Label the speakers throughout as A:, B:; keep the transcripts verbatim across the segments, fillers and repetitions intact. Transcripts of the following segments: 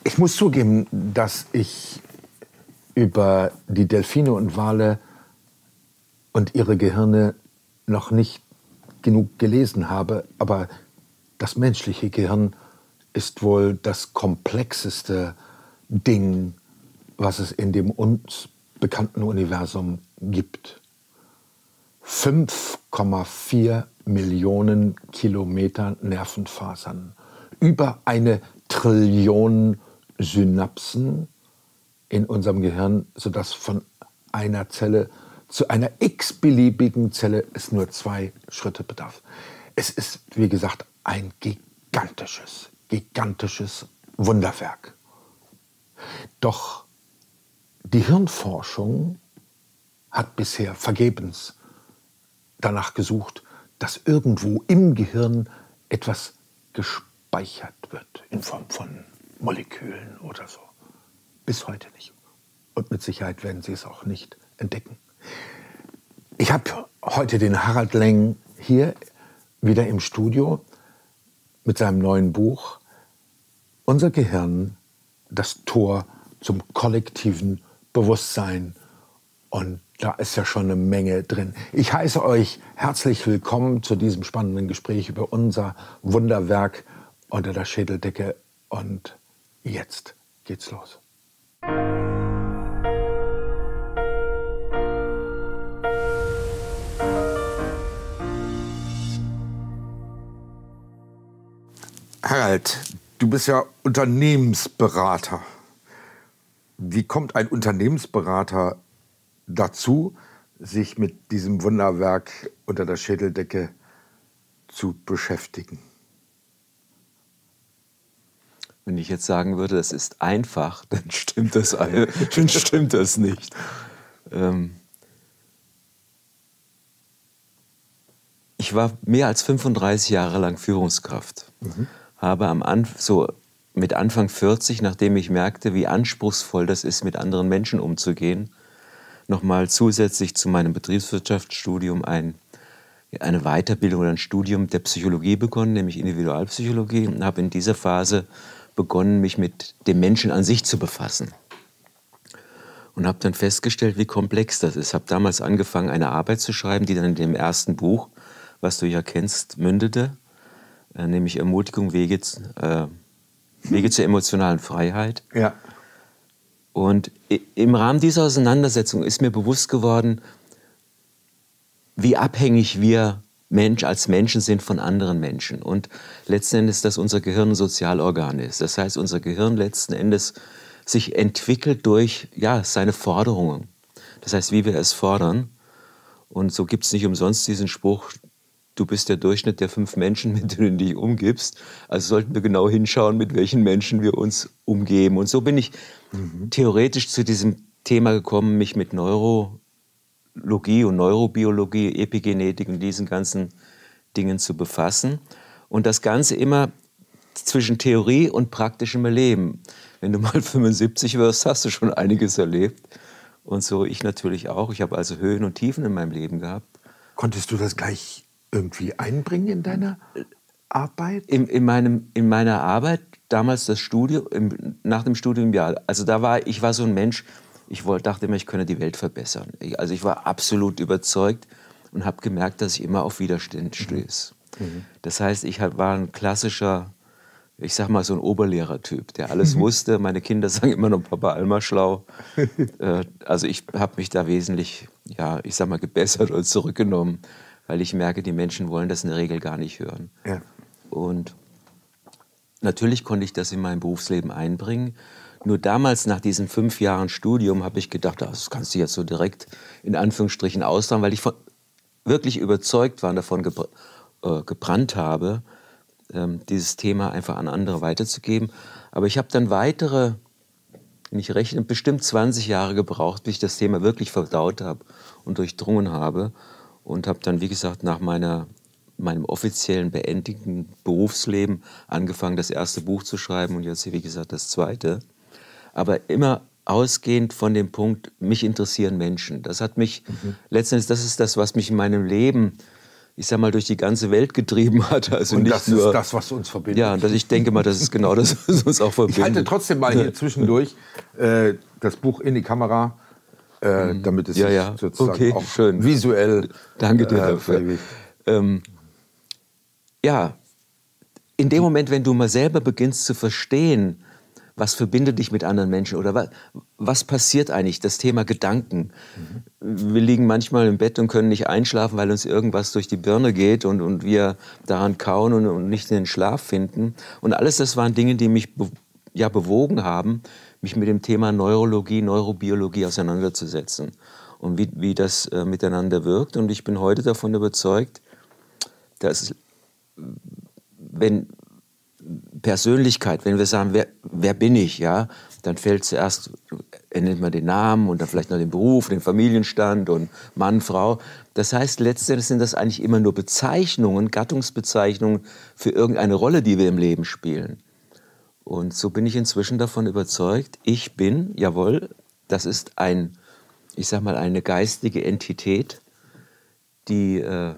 A: Ich muss zugeben, dass ich über die Delfine und Wale und ihre Gehirne noch nicht genug gelesen habe, aber das menschliche Gehirn ist wohl das komplexeste Ding, was es in dem uns bekannten Universum gibt. fünf Komma vier Millionen Kilometer Nervenfasern, über eine Trillion Synapsen in unserem Gehirn, sodass von einer Zelle zu einer x-beliebigen Zelle es nur zwei Schritte bedarf. Es ist, wie gesagt, ein gigantisches, gigantisches Wunderwerk. Doch die Hirnforschung hat bisher vergebens danach gesucht, dass irgendwo im Gehirn etwas gespeichert wird, in Form von Molekülen oder so. Bis heute nicht. Und mit Sicherheit werden Sie es auch nicht entdecken. Ich habe heute den Harald Leng hier wieder im Studio mit seinem neuen Buch Unser Gehirn, das Tor zum kollektiven Bewusstsein. Und da ist ja schon eine Menge drin. Ich heiße euch herzlich willkommen zu diesem spannenden Gespräch über unser Wunderwerk unter der Schädeldecke. Und jetzt geht's los. Harald, du bist ja Unternehmensberater. Wie kommt ein Unternehmensberater dazu, sich mit diesem Wunderwerk unter der Schädeldecke zu beschäftigen?
B: Wenn ich jetzt sagen würde, das ist einfach, dann stimmt das, dann stimmt das nicht. Ähm ich war mehr als fünfunddreißig Jahre lang Führungskraft. Mhm. Habe am Anfang, so mit Anfang vierzig, nachdem ich merkte, wie anspruchsvoll das ist, mit anderen Menschen umzugehen, nochmal zusätzlich zu meinem Betriebswirtschaftsstudium ein, eine Weiterbildung oder ein Studium der Psychologie begonnen, nämlich Individualpsychologie, und habe in dieser Phase begonnen, mich mit dem Menschen an sich zu befassen. Und habe dann festgestellt, wie komplex das ist. Habe damals angefangen, eine Arbeit zu schreiben, die dann in dem ersten Buch, was du ja kennst, mündete, äh, nämlich Ermutigung, Wege, äh, Wege zur emotionalen Freiheit.
A: Ja.
B: Und im Rahmen dieser Auseinandersetzung ist mir bewusst geworden, wie abhängig wir Mensch als Menschen sind von anderen Menschen. Und letzten Endes, dass unser Gehirn ein Sozialorgan ist. Das heißt, unser Gehirn letzten Endes sich entwickelt durch ja, seine Forderungen. Das heißt, wie wir es fordern. Und so gibt es nicht umsonst diesen Spruch, du bist der Durchschnitt der fünf Menschen, mit denen du dich umgibst. Also sollten wir genau hinschauen, mit welchen Menschen wir uns umgeben. Und so bin ich mhm. theoretisch zu diesem Thema gekommen, mich mit Neurologie und Neurobiologie, Epigenetik und diesen ganzen Dingen zu befassen. Und das Ganze immer zwischen Theorie und praktischem Erleben. Wenn du mal fünfundsiebzig wirst, hast du schon einiges erlebt. Und so ich natürlich auch. Ich habe also Höhen und Tiefen in meinem Leben gehabt.
A: Konntest du das gleich irgendwie einbringen in deiner Arbeit?
B: In, in, meinem, in meiner Arbeit, damals das Studium, im, nach dem Studium, ja. Also da war, ich war so ein Mensch, ich wollte, dachte immer, ich könne die Welt verbessern. Ich, also ich war absolut überzeugt und habe gemerkt, dass ich immer auf Widerstand stöße. Mhm. Das heißt, ich war ein klassischer, ich sag mal so ein Oberlehrertyp, der alles mhm. wusste. Meine Kinder sagen immer noch, Papa Alma schlau. äh, also ich habe mich da wesentlich, ja, ich sag mal, gebessert oder zurückgenommen, weil ich merke, die Menschen wollen das in der Regel gar nicht hören. Ja. Und natürlich konnte ich das in mein Berufsleben einbringen. Nur damals, nach diesen fünf Jahren Studium, habe ich gedacht, das kannst du jetzt so direkt in Anführungsstrichen austragen, weil ich von, wirklich überzeugt war und davon gebr äh, gebrannt habe, ähm, dieses Thema einfach an andere weiterzugeben. Aber ich habe dann weitere, wenn ich rechne, bestimmt zwanzig Jahre gebraucht, bis ich das Thema wirklich verdaut habe und durchdrungen habe. Und habe dann, wie gesagt, nach meiner, meinem offiziellen beendigten Berufsleben angefangen, das erste Buch zu schreiben und jetzt, wie gesagt, das zweite. Aber immer ausgehend von dem Punkt, mich interessieren Menschen. Das hat mich, mhm. letztendlich, das ist das, was mich in meinem Leben ich sag mal, durch die ganze Welt getrieben hat. Also
A: und
B: nicht
A: das
B: nur,
A: ist das, was uns verbindet.
B: Ja, und das, ich denke mal, das ist genau das, was uns auch verbindet.
A: Ich halte trotzdem mal hier zwischendurch äh, das Buch in die Kamera, äh, damit es
B: ja,
A: sich
B: ja.
A: sozusagen
B: Okay,
A: auch
B: schön.
A: visuell...
B: Danke dir
A: äh,
B: dafür. Ähm, ja, in dem Moment, wenn du mal selber beginnst zu verstehen, was verbindet dich mit anderen Menschen oder was, was passiert eigentlich, das Thema Gedanken. Mhm. Wir liegen manchmal im Bett und können nicht einschlafen, weil uns irgendwas durch die Birne geht und, und wir daran kauen und, und nicht in den Schlaf finden. Und alles das waren Dinge, die mich be, ja, bewogen haben, mich mit dem Thema Neurologie, Neurobiologie auseinanderzusetzen und wie, wie das äh, miteinander wirkt. Und ich bin heute davon überzeugt, dass wenn Persönlichkeit, wenn wir sagen, wer, wer bin ich, ja, dann fällt zuerst, nennt man den Namen und dann vielleicht noch den Beruf, den Familienstand und Mann, Frau. Das heißt, letztendlich sind das eigentlich immer nur Bezeichnungen, Gattungsbezeichnungen für irgendeine Rolle, die wir im Leben spielen. Und so bin ich inzwischen davon überzeugt, ich bin, jawohl, das ist ein, ich sag mal, eine geistige Entität, die äh,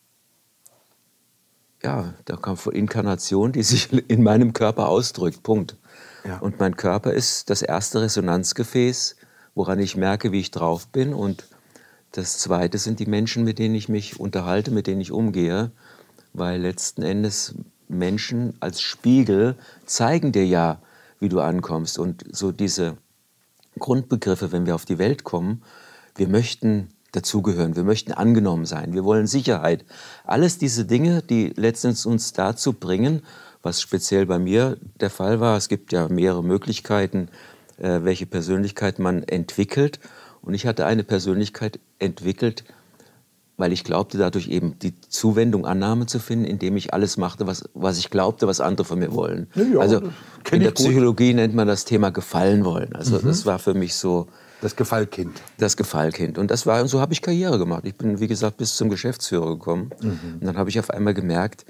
B: ja, da kommt von Inkarnation, die sich in meinem Körper ausdrückt, Punkt. Ja. Und mein Körper ist das erste Resonanzgefäß, woran ich merke, wie ich drauf bin. Und das zweite sind die Menschen, mit denen ich mich unterhalte, mit denen ich umgehe. Weil letzten Endes Menschen als Spiegel zeigen dir ja, wie du ankommst. Und so diese Grundbegriffe, wenn wir auf die Welt kommen, wir möchten dazugehören, wir möchten angenommen sein, wir wollen Sicherheit. Alles diese Dinge, die letztendlich uns dazu bringen, was speziell bei mir der Fall war, es gibt ja mehrere Möglichkeiten, äh, welche Persönlichkeit man entwickelt. Und ich hatte eine Persönlichkeit entwickelt, weil ich glaubte, dadurch eben die Zuwendung, Annahme zu finden, indem ich alles machte, was, was ich glaubte, was andere von mir wollen. Ja, ja, also in der Psychologie nennt man das Thema Gefallen wollen. Also mhm. das war für mich so...
A: Das Gefallkind.
B: Das Gefallkind. Und das war, und so habe ich Karriere gemacht. Ich bin, wie gesagt, bis zum Geschäftsführer gekommen. Mhm. Und dann habe ich auf einmal gemerkt,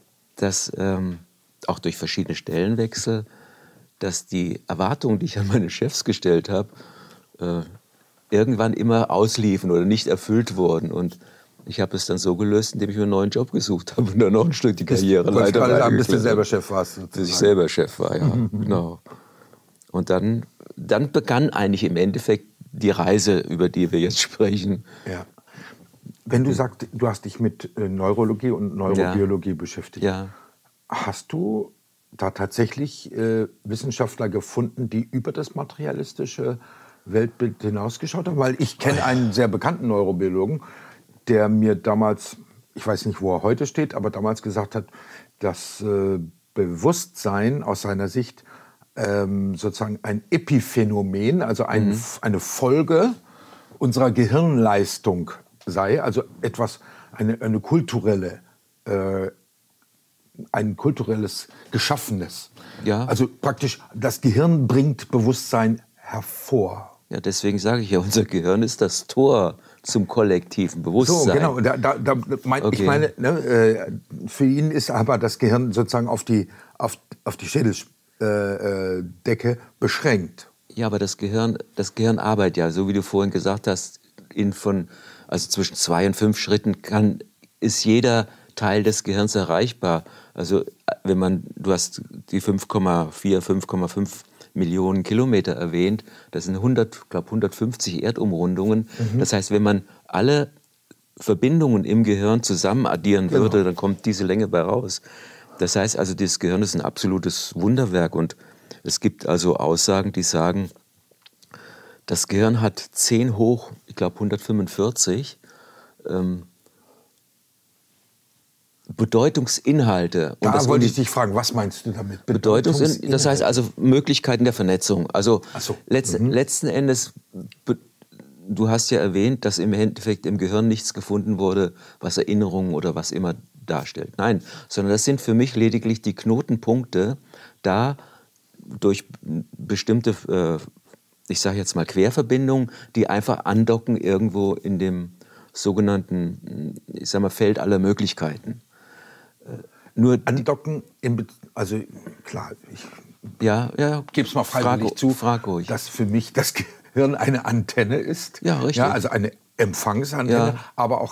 B: dass ähm, auch durch verschiedene Stellenwechsel, dass die Erwartungen, die ich an meine Chefs gestellt habe, äh, irgendwann immer ausliefen oder nicht erfüllt wurden. Und ich habe es dann so gelöst, indem ich mir einen neuen Job gesucht habe und dann noch ein Stück die Karriereleiter
A: weitergeklettert. Bis du selber Chef warst. Sozusagen.
B: Bis ich selber Chef war, ja. Genau. Und dann, dann begann eigentlich im Endeffekt die Reise, über die wir jetzt sprechen.
A: Ja. Wenn du sagst, du hast dich mit Neurologie und Neurobiologie ja. beschäftigt, ja. hast du da tatsächlich äh, Wissenschaftler gefunden, die über das materialistische Weltbild hinausgeschaut haben? Weil ich kenne einen sehr bekannten Neurobiologen, der mir damals, ich weiß nicht, wo er heute steht, aber damals gesagt hat, dass äh, Bewusstsein aus seiner Sicht ähm, sozusagen ein Epiphänomen, also ein, mhm. eine Folge unserer Gehirnleistung sei, also etwas, eine, eine kulturelle, äh, ein kulturelles Geschaffenes.
B: Ja.
A: Also praktisch, das Gehirn bringt Bewusstsein hervor.
B: Ja, deswegen sage ich ja, unser Gehirn ist das Tor zum kollektiven Bewusstsein.
A: So, genau. Da, da, da mein, okay. Ich meine, ne, äh, für ihn ist aber das Gehirn sozusagen auf die, auf, auf die Schädeldecke äh, beschränkt.
B: Ja, aber das Gehirn, das Gehirn arbeitet ja, so wie du vorhin gesagt hast, in von, also zwischen zwei und fünf Schritten kann, ist jeder Teil des Gehirns erreichbar. Also wenn man, du hast die fünf Komma vier, fünf Komma fünf Millionen Kilometer erwähnt, das sind hundert, glaube hundertfünfzig Erdumrundungen. Mhm. Das heißt, wenn man alle Verbindungen im Gehirn zusammen addieren würde, genau. dann kommt diese Länge bei raus. Das heißt also, das Gehirn ist ein absolutes Wunderwerk und es gibt also Aussagen, die sagen, das Gehirn hat zehn hoch, ich glaube hundertfünfundvierzig ähm, Bedeutungsinhalte.
A: Da
B: und das
A: wollte ich dich fragen, was meinst du damit?
B: Bedeutungsinhalte, das heißt also Möglichkeiten der Vernetzung. Also
A: Ach so.
B: letzten, mhm. letzten Endes, du hast ja erwähnt, dass im Endeffekt im Gehirn nichts gefunden wurde, was Erinnerungen oder was immer darstellt. Nein, sondern das sind für mich lediglich die Knotenpunkte, da durch bestimmte, äh, ich sage jetzt mal Querverbindungen, die einfach andocken irgendwo in dem sogenannten, ich sag mal, Feld aller Möglichkeiten.
A: Nur andocken, in, also klar, ich
B: ja, ja,
A: gebe es mal freiwillig
B: frag,
A: zu,
B: frag ruhig.
A: dass für mich das Gehirn eine Antenne ist.
B: Ja, richtig.
A: Ja, also eine Empfangsantenne, ja. aber auch eine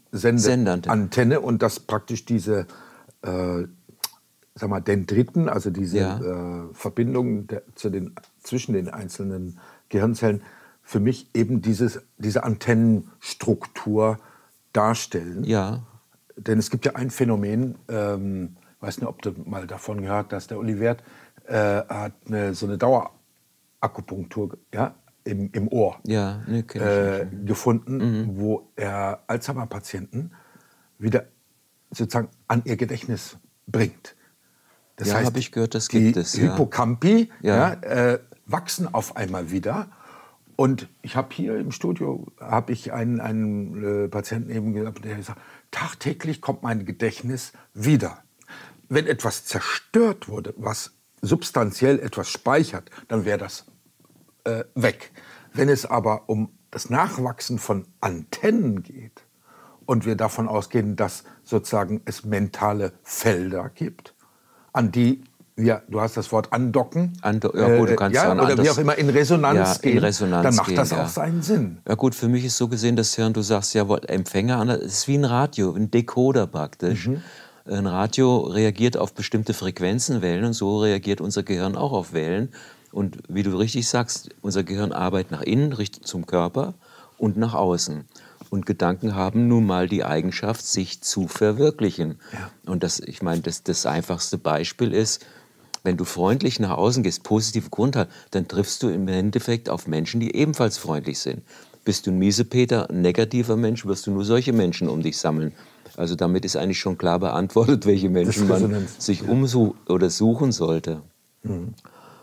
A: Sendeantenne und dass praktisch diese äh, sag mal, Dendriten, also diese
B: Ja.
A: äh, Verbindungen der, zu den, zwischen den einzelnen Gehirnzellen, für mich eben dieses, diese Antennenstruktur darstellen.
B: Ja.
A: Denn es gibt ja ein Phänomen, ähm, weiß nicht, ob du mal davon gehört hast, der Olivert äh, hat eine, so eine Dauerakupunktur ja, im, im Ohr
B: Ja, ne, kenn ich
A: äh,
B: nicht.
A: gefunden,
B: Mhm.
A: wo er Alzheimer-Patienten wieder sozusagen an ihr Gedächtnis bringt. Das
B: Ja,
A: heißt,
B: habe ich gehört, das
A: die
B: gibt es, ja.
A: Hippocampi
B: Ja.
A: ja, äh, wachsen auf einmal wieder. Und ich habe hier im Studio habe ich einen, einen äh, Patienten eben gehabt, der gesagt, tagtäglich kommt mein Gedächtnis wieder. Wenn etwas zerstört wurde, was substanziell etwas speichert, dann wäre das äh, weg. Wenn es aber um das Nachwachsen von Antennen geht und wir davon ausgehen, dass sozusagen es mentale Felder gibt, an die wir, du hast das Wort andocken,
B: Ando ja, gut, du kannst
A: ja,
B: dann
A: oder
B: anders,
A: wie auch immer in Resonanz
B: ja,
A: gehen,
B: in Resonanz
A: dann macht
B: gehen,
A: das
B: ja.
A: auch seinen Sinn.
B: Ja gut, für mich ist so gesehen das Hirn, du sagst ja, Empfänger, es ist wie ein Radio, ein Decoder praktisch.
A: Mhm.
B: Ein Radio reagiert auf bestimmte Frequenzen, Wellen, und so reagiert unser Gehirn auch auf Wellen. Und wie du richtig sagst, unser Gehirn arbeitet nach innen, Richtung zum Körper und nach außen. Und Gedanken haben nun mal die Eigenschaft, sich zu verwirklichen.
A: Ja.
B: Und das, ich meine, das, das einfachste Beispiel ist, wenn du freundlich nach außen gehst, positive Grundhaltung, dann triffst du im Endeffekt auf Menschen, die ebenfalls freundlich sind. Bist du ein Miesepeter, ein negativer Mensch, wirst du nur solche Menschen um dich sammeln. Also damit ist eigentlich schon klar beantwortet, welche Menschen man sich umsuchen oder suchen sollte.
A: Mhm.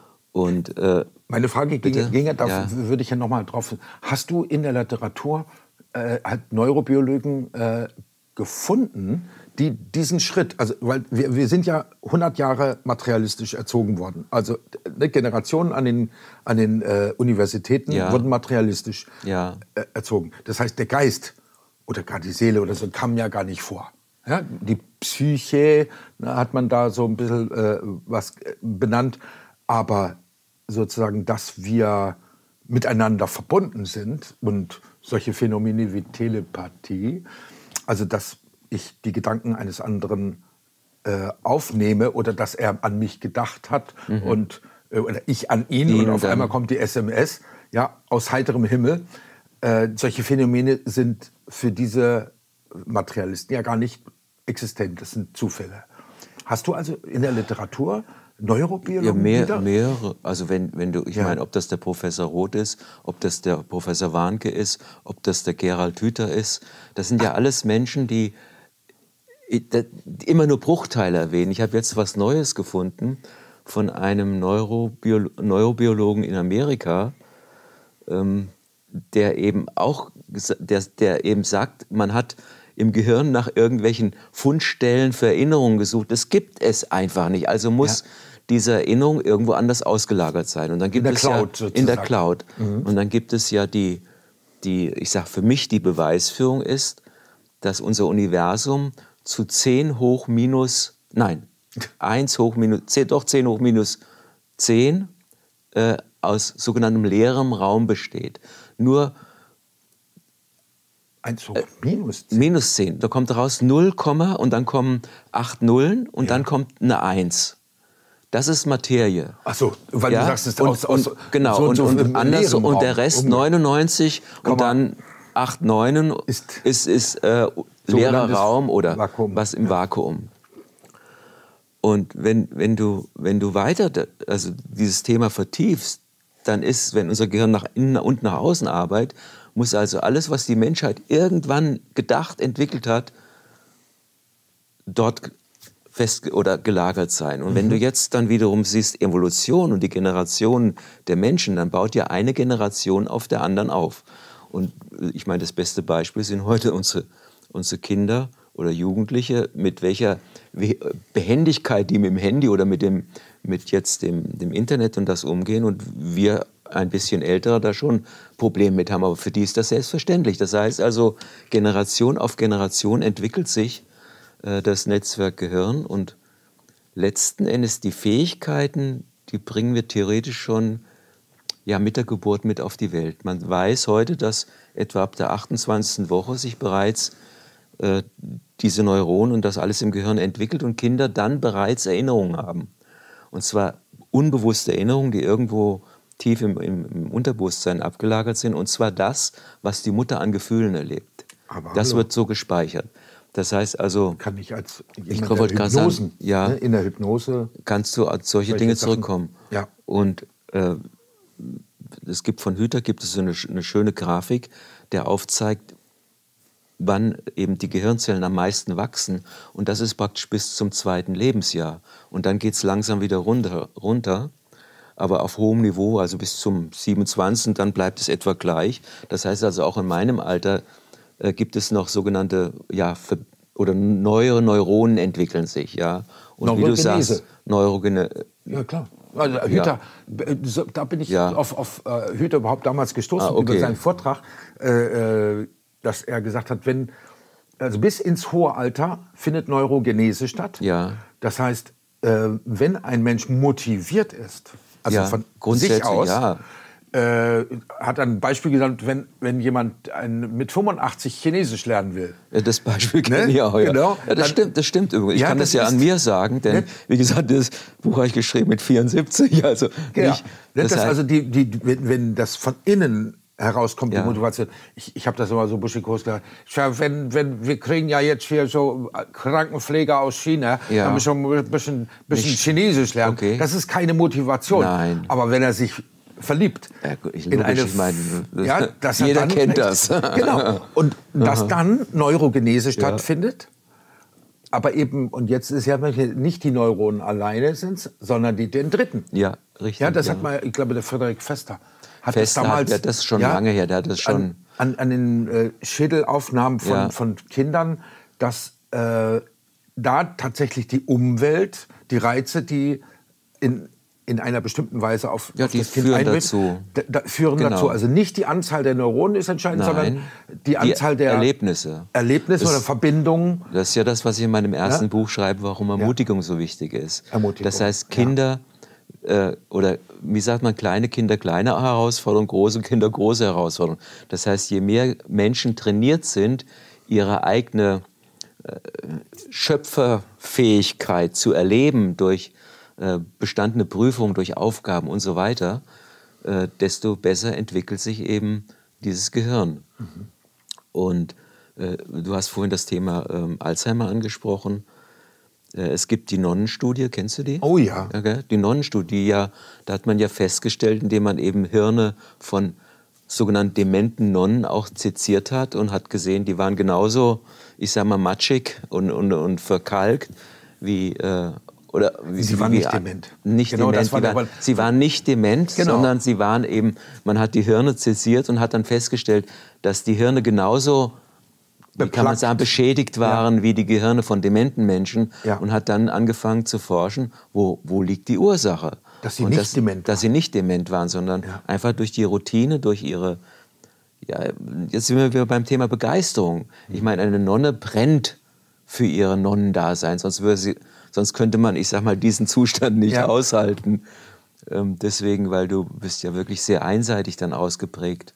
B: Und, äh,
A: Meine Frage ging, ging ja, da
B: ja.
A: würde ich ja noch mal drauf. Hast du in der Literatur äh, halt Neurobiologen äh, gefunden, die diesen Schritt, also weil wir, wir sind ja hundert Jahre materialistisch erzogen worden, also ne, Generationen an den, an den äh, Universitäten
B: Ja.
A: wurden materialistisch
B: Ja.
A: äh, erzogen. Das heißt, der Geist oder gar die Seele oder so kam ja gar nicht vor. Ja, die Psyche, na, hat man da so ein bisschen äh, was äh, benannt, aber sozusagen, dass wir miteinander verbunden sind und solche Phänomene wie Telepathie, also dass ich die Gedanken eines anderen äh, aufnehme oder dass er an mich gedacht hat mhm. und äh, oder ich an ihn
B: Die
A: und auf
B: dann.
A: einmal kommt die S M S, ja, aus heiterem Himmel. Äh, solche Phänomene sind für diese Materialisten ja gar nicht existent, das sind Zufälle. Hast du also in der Literatur Neurobiologen
B: Ja, mehr,
A: wieder?
B: mehrere. Also wenn, wenn du, ich
A: Ja.
B: meine, ob das der Professor Roth ist, ob das der Professor Warnke ist, ob das der Gerald Hüther ist, das sind ja alles Menschen, die, die immer nur Bruchteile erwähnen. Ich habe jetzt was Neues gefunden von einem Neurobiolo Neurobiologen in Amerika, ähm, der eben auch, der, der eben sagt, man hat im Gehirn nach irgendwelchen Fundstellen für Erinnerungen gesucht. Das gibt es einfach nicht. Also muss ja. diese Erinnerung irgendwo anders ausgelagert sein. Und dann gibt
A: in der
B: es
A: Cloud
B: ja,
A: sozusagen.
B: In der Cloud.
A: Mhm.
B: Und dann gibt es ja die, die, ich sag für mich die Beweisführung ist, dass unser Universum zu zehn hoch minus, nein, eins hoch minus, zehn, doch zehn hoch minus zehn äh, aus sogenanntem leerem Raum besteht. Nur
A: eins hoch minus zehn.
B: Minus zehn. Da kommt raus null, und dann kommen acht Nullen und ja. dann kommt eine eins. Das ist Materie.
A: Ach so, weil
B: ja?
A: du sagst, es ist
B: und,
A: aus, aus
B: und, genau,
A: so
B: und,
A: so
B: und, und, anders, und der Rest
A: um,
B: neunundneunzig und dann acht Neunen
A: ist,
B: ist, ist äh, leerer Raum oder
A: Vakuum.
B: was im ja. Vakuum. Und wenn, wenn, du, wenn du weiter also dieses Thema vertiefst, dann ist, wenn unser Gehirn nach innen und nach außen arbeitet, muss also alles, was die Menschheit irgendwann gedacht, entwickelt hat, dort fest oder gelagert sein. Und mhm. wenn du jetzt dann wiederum siehst, Evolution und die Generationen der Menschen, dann baut ja eine Generation auf der anderen auf. Und ich meine, das beste Beispiel sind heute unsere, unsere Kinder oder Jugendliche, mit welcher Behendigkeit die mit dem Handy oder mit, dem, mit jetzt dem, dem Internet und das umgehen. Und wir ein bisschen Ältere da schon Probleme mit haben, aber für die ist das selbstverständlich. Das heißt also, Generation auf Generation entwickelt sich äh, das Netzwerk Gehirn und letzten Endes die Fähigkeiten, die bringen wir theoretisch schon ja, mit der Geburt mit auf die Welt. Man weiß heute, dass etwa ab der achtundzwanzigsten Woche sich bereits äh, diese Neuronen und das alles im Gehirn entwickelt und Kinder dann bereits Erinnerungen haben. Und zwar unbewusste Erinnerungen, die irgendwo tief im, im, im Unterbewusstsein abgelagert sind. Und zwar das, was die Mutter an Gefühlen erlebt.
A: Aber
B: das
A: hallo.
B: wird so gespeichert. Das heißt also,
A: Kann ich als
B: ich
A: jemand,
B: wollte
A: der
B: gerade sagen,
A: Hypnosen,
B: ja,
A: ne, in der Hypnose
B: kannst du auf solche
A: solche
B: Dinge
A: Sachen-
B: zurückkommen.
A: Ja.
B: Und äh, es gibt von Hüter gibt es so eine, eine schöne Grafik, der aufzeigt, wann eben die Gehirnzellen am meisten wachsen. Und das ist praktisch bis zum zweiten Lebensjahr. Und dann geht es langsam wieder runter, runter, aber auf hohem Niveau, also bis zum siebenundzwanzigsten Dann bleibt es etwa gleich. Das heißt also, auch in meinem Alter äh, gibt es noch sogenannte, ja, ver- oder neue Neuronen entwickeln sich. Ja. Und wie du
A: Neurogenese.
B: sagst, Neurogene,
A: Ja, klar. Also Hüter, äh, so, da bin ich
B: Ja.
A: auf, auf äh, Hüter überhaupt damals gestoßen
B: Ah, okay.
A: über seinen Vortrag, äh, äh, dass er gesagt hat, wenn, also bis ins hohe Alter findet Neurogenese statt.
B: Ja.
A: Das heißt, äh, wenn ein Mensch motiviert ist, also
B: Ja,
A: von
B: grundsätzlich,
A: sich aus,
B: ja.
A: äh, hat ein Beispiel genannt, wenn, wenn jemand ein, mit fünfundachtzig Chinesisch lernen will.
B: Ja, das Beispiel kenne
A: Ne?
B: ich auch, ja.
A: Genau.
B: Ja, das
A: Dann-
B: stimmt, das stimmt übrigens. Ich
A: Ja,
B: kann das,
A: das
B: ja an
A: ist-
B: mir sagen, denn
A: Ne?
B: wie gesagt, das Buch habe ich geschrieben mit vierundsiebzig. Also
A: Ja,
B: nicht,
A: das
B: das heißt-
A: also die, die, wenn, wenn das von innen herauskommt,
B: Ja.
A: die Motivation. Ich, ich habe das immer so buschikos gesagt. Schau, wenn, wenn, wir kriegen ja jetzt hier so Krankenpfleger aus China,
B: Ja.
A: da müssen wir ein bisschen, bisschen
B: Nicht-
A: Chinesisch lernen.
B: Okay.
A: Das ist keine Motivation.
B: Nein.
A: Aber wenn er sich verliebt
B: Ja, gut, ich-
A: in
B: logisch,
A: eine,
B: ich meine, das-
A: ja, dass er
B: jeder
A: dann
B: kennt
A: vielleicht-
B: das.
A: Genau. Und dass dann Neurogenese stattfindet. Aber eben, und jetzt ist ja nicht die Neuronen alleine sind, sondern die den Dritten.
B: Ja, richtig.
A: Ja, das
B: ja.
A: hat mal, ich glaube, der Frederik Fester hat
B: Fester
A: das
B: hat-
A: damals.
B: ja, das ist schon lange her, der hat das schon-
A: An, an, an den äh, Schädelaufnahmen von,
B: Ja.
A: von Kindern, dass äh, da tatsächlich die Umwelt, die Reize, die in, in einer bestimmten Weise auf,
B: Ja,
A: auf
B: die
A: das Kind
B: führen
A: einwirken,
B: dazu.
A: Da, da, führen
B: Genau.
A: dazu. Also nicht die Anzahl der Neuronen ist entscheidend,
B: Nein,
A: sondern die Anzahl der
B: Erlebnisse.
A: Erlebnisse
B: Das-
A: oder Verbindungen.
B: Das ist ja das, was ich in meinem ersten
A: Ja?
B: Buch schreibe, warum Ermutigung so wichtig ist.
A: Ermutigung,
B: Das heißt, Kinder äh, oder wie sagt man, kleine Kinder kleine Herausforderungen, große Kinder große Herausforderungen. Das heißt, je mehr Menschen trainiert sind, ihre eigene äh, Schöpferfähigkeit zu erleben durch äh, bestandene Prüfungen, durch Aufgaben und so weiter, äh, desto besser entwickelt sich eben dieses Gehirn.
A: Mhm.
B: Und äh, du hast vorhin das Thema ähm, Alzheimer angesprochen. Äh, es gibt die Nonnenstudie, kennst du die?
A: Oh ja.
B: Ja, gell? Die Nonnenstudie, ja, da hat man ja festgestellt, indem man eben Hirne von sogenannten dementen Nonnen auch seziert hat und hat gesehen, die waren genauso, ich sag mal, matschig und, und, und verkalkt wie... Äh, oder wie,
A: Sie waren
B: wie,
A: nicht dement.
B: Nicht
A: Genau,
B: dement.
A: das war
B: Sie,
A: der-
B: waren, sie waren nicht dement,
A: Genau.
B: sondern sie waren eben, man hat die Hirne zäsiert und hat dann festgestellt, dass die Hirne genauso, wie kann man
A: Beplagt.
B: sagen, beschädigt waren wie die Gehirne von dementen Menschen
A: Ja.
B: und hat dann angefangen zu forschen, wo, wo liegt die Ursache.
A: Dass sie
B: und
A: nicht
B: dass,
A: dement
B: Dass sie nicht dement waren, sondern
A: Ja.
B: einfach durch die Routine, durch ihre, ja, jetzt sind wir wieder beim Thema Begeisterung. Ich meine, eine Nonne brennt für ihr Nonnendasein, sonst würde sie, sonst könnte man, ich sag mal, diesen Zustand nicht
A: Ja.
B: aushalten. Ähm, deswegen, weil du bist ja wirklich sehr einseitig dann ausgeprägt.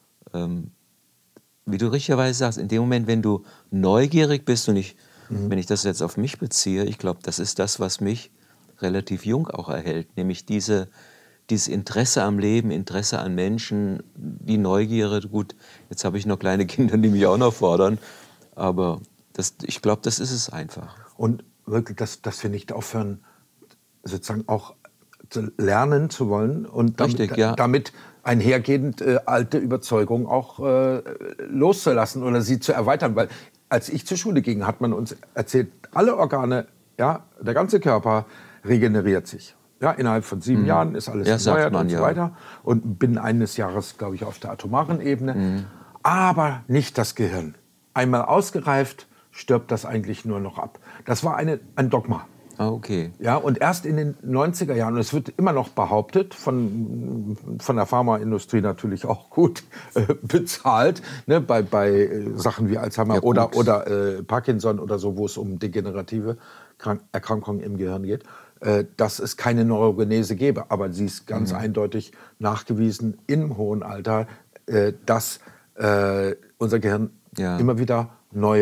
B: Ähm, wie du richtigerweise sagst, in dem Moment, wenn du neugierig bist, und ich,
A: Mhm.
B: wenn ich das jetzt auf mich beziehe, ich glaube, das ist das, was mich relativ jung auch erhält, nämlich diese, dieses Interesse am Leben, Interesse an Menschen, die Neugierde. Gut, jetzt habe ich noch kleine Kinder, die mich auch noch fordern, aber das, ich glaube, das ist es einfach.
A: Und wirklich, dass, dass wir nicht aufhören, sozusagen auch zu lernen zu wollen und damit,
B: Richtig, ja.
A: damit einhergehend äh, alte Überzeugungen auch äh, loszulassen oder sie zu erweitern. Weil als ich zur Schule ging, hat man uns erzählt, alle Organe, ja, der ganze Körper regeneriert sich. Ja, innerhalb von sieben Jahren ist alles
B: Ja, sagt
A: erneuert
B: man,
A: und so
B: ja.
A: weiter. Und binnen eines Jahres, glaube ich, auf der atomaren Ebene.
B: Mhm.
A: Aber nicht das Gehirn. Einmal ausgereift, stirbt das eigentlich nur noch ab. Das war eine, ein Dogma.
B: Ah, okay.
A: Ja, und erst in den neunziger Jahren, und es wird immer noch behauptet, von, von der Pharmaindustrie natürlich auch gut äh, bezahlt, ne, bei, bei äh, Sachen wie Alzheimer
B: Ja,
A: oder,
B: gut.
A: oder äh, Parkinson oder so, wo es um degenerative Krank Erkrankungen im Gehirn geht, äh, dass es keine Neurogenese gäbe. Aber sie ist ganz
B: Mhm.
A: eindeutig nachgewiesen im hohen Alter, äh, dass äh, unser Gehirn
B: Ja.
A: immer wieder neue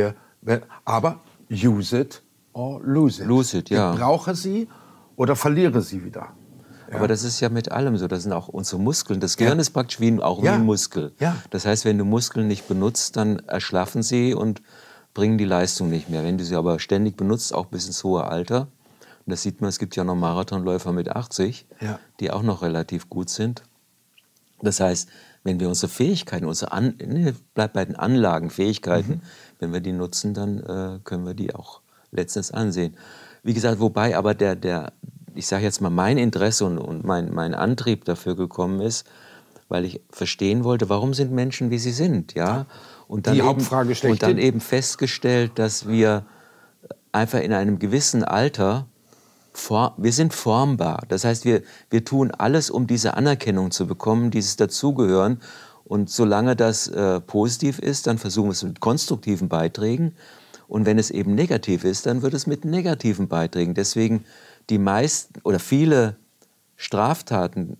A: Aber use it or lose it.
B: Lose it, ja.
A: Gebrauche sie oder verliere sie wieder. Ja.
B: Aber das ist ja mit allem so. Das sind auch unsere Muskeln. Das Gehirn
A: Ja.
B: ist praktisch wie, auch
A: Ja.
B: wie ein Muskel.
A: Ja.
B: Das heißt, wenn du Muskeln nicht benutzt, dann erschlaffen sie und bringen die Leistung nicht mehr. Wenn du sie aber ständig benutzt, auch bis ins hohe Alter, und das sieht man, es gibt ja noch Marathonläufer mit achtzig,
A: Ja.
B: die auch noch relativ gut sind. Das heißt, wenn wir unsere Fähigkeiten, unsere An ne, bleibt bei den Anlagen, Fähigkeiten, mhm. wenn wir die nutzen, dann äh, können wir die auch letztens ansehen. Wie gesagt, wobei aber der, der ich sage jetzt mal, mein Interesse und, und mein, mein Antrieb dafür gekommen ist, weil ich verstehen wollte, warum sind Menschen, wie sie sind, ja? Und dann
A: die
B: eben,
A: Hauptfrage schlechthin.
B: Und dann eben festgestellt, dass wir einfach in einem gewissen Alter, for, wir sind formbar. Das heißt, wir, wir tun alles, um diese Anerkennung zu bekommen, dieses Dazugehören. Und solange das äh, positiv ist, dann versuchen wir es mit konstruktiven Beiträgen. Und wenn es eben negativ ist, dann wird es mit negativen Beiträgen. Deswegen die meisten oder viele Straftaten,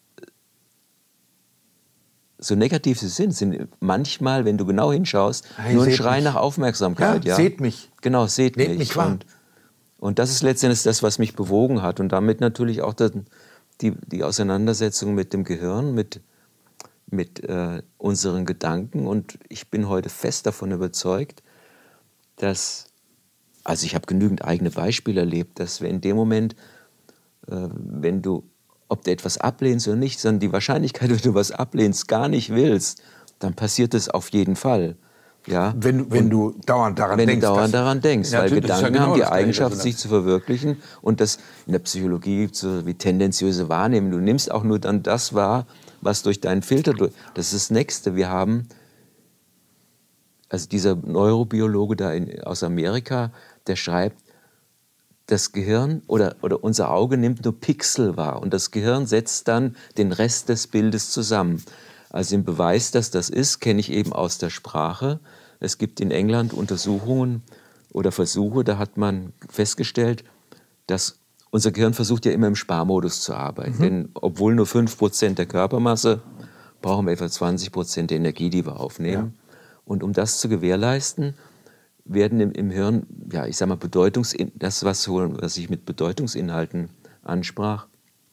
B: so negativ sie sind, sind manchmal, wenn du genau hinschaust,
A: hey,
B: nur ein Schrei
A: mich.
B: nach Aufmerksamkeit.
A: Ja,
B: Ja,
A: seht mich.
B: Genau, seht
A: Nehmt
B: mich.
A: mich wahr.
B: Und, und das ist letztendlich das, was mich bewogen hat. Und damit natürlich auch das, die, die Auseinandersetzung mit dem Gehirn, mit, mit äh, unseren Gedanken. Und ich bin heute fest davon überzeugt, dass, also ich habe genügend eigene Beispiele erlebt, dass wir in dem Moment, äh, wenn du, ob du etwas ablehnst oder nicht, sondern die Wahrscheinlichkeit, wenn du was ablehnst, gar nicht willst, dann passiert es auf jeden Fall. Ja?
A: Wenn, wenn du dauernd daran
B: wenn
A: denkst.
B: Wenn du dauernd daran denkst, weil Gedanken
A: ja genau
B: haben die
A: das
B: Eigenschaft,
A: Gleiche,
B: sich zu verwirklichen. Und das in der Psychologie gibt es so wie tendenziöse Wahrnehmung. Du nimmst auch nur dann das wahr, was durch deinen Filter durch. Das ist das Nächste. Wir haben, also dieser Neurobiologe da in, aus Amerika, der schreibt, das Gehirn oder, oder unser Auge nimmt nur Pixel wahr und das Gehirn setzt dann den Rest des Bildes zusammen. Also den Beweis, dass das ist, kenne ich eben aus der Sprache. Es gibt in England Untersuchungen oder Versuche, da hat man festgestellt, dass unser Gehirn versucht ja immer im Sparmodus zu arbeiten. Mhm. Denn obwohl nur fünf Prozent der Körpermasse, brauchen wir etwa zwanzig Prozent der Energie, die wir aufnehmen. Ja. Und um das zu gewährleisten, werden im, im Hirn, ja, ich sag mal, Bedeutungs das, was, so, was ich mit Bedeutungsinhalten ansprach.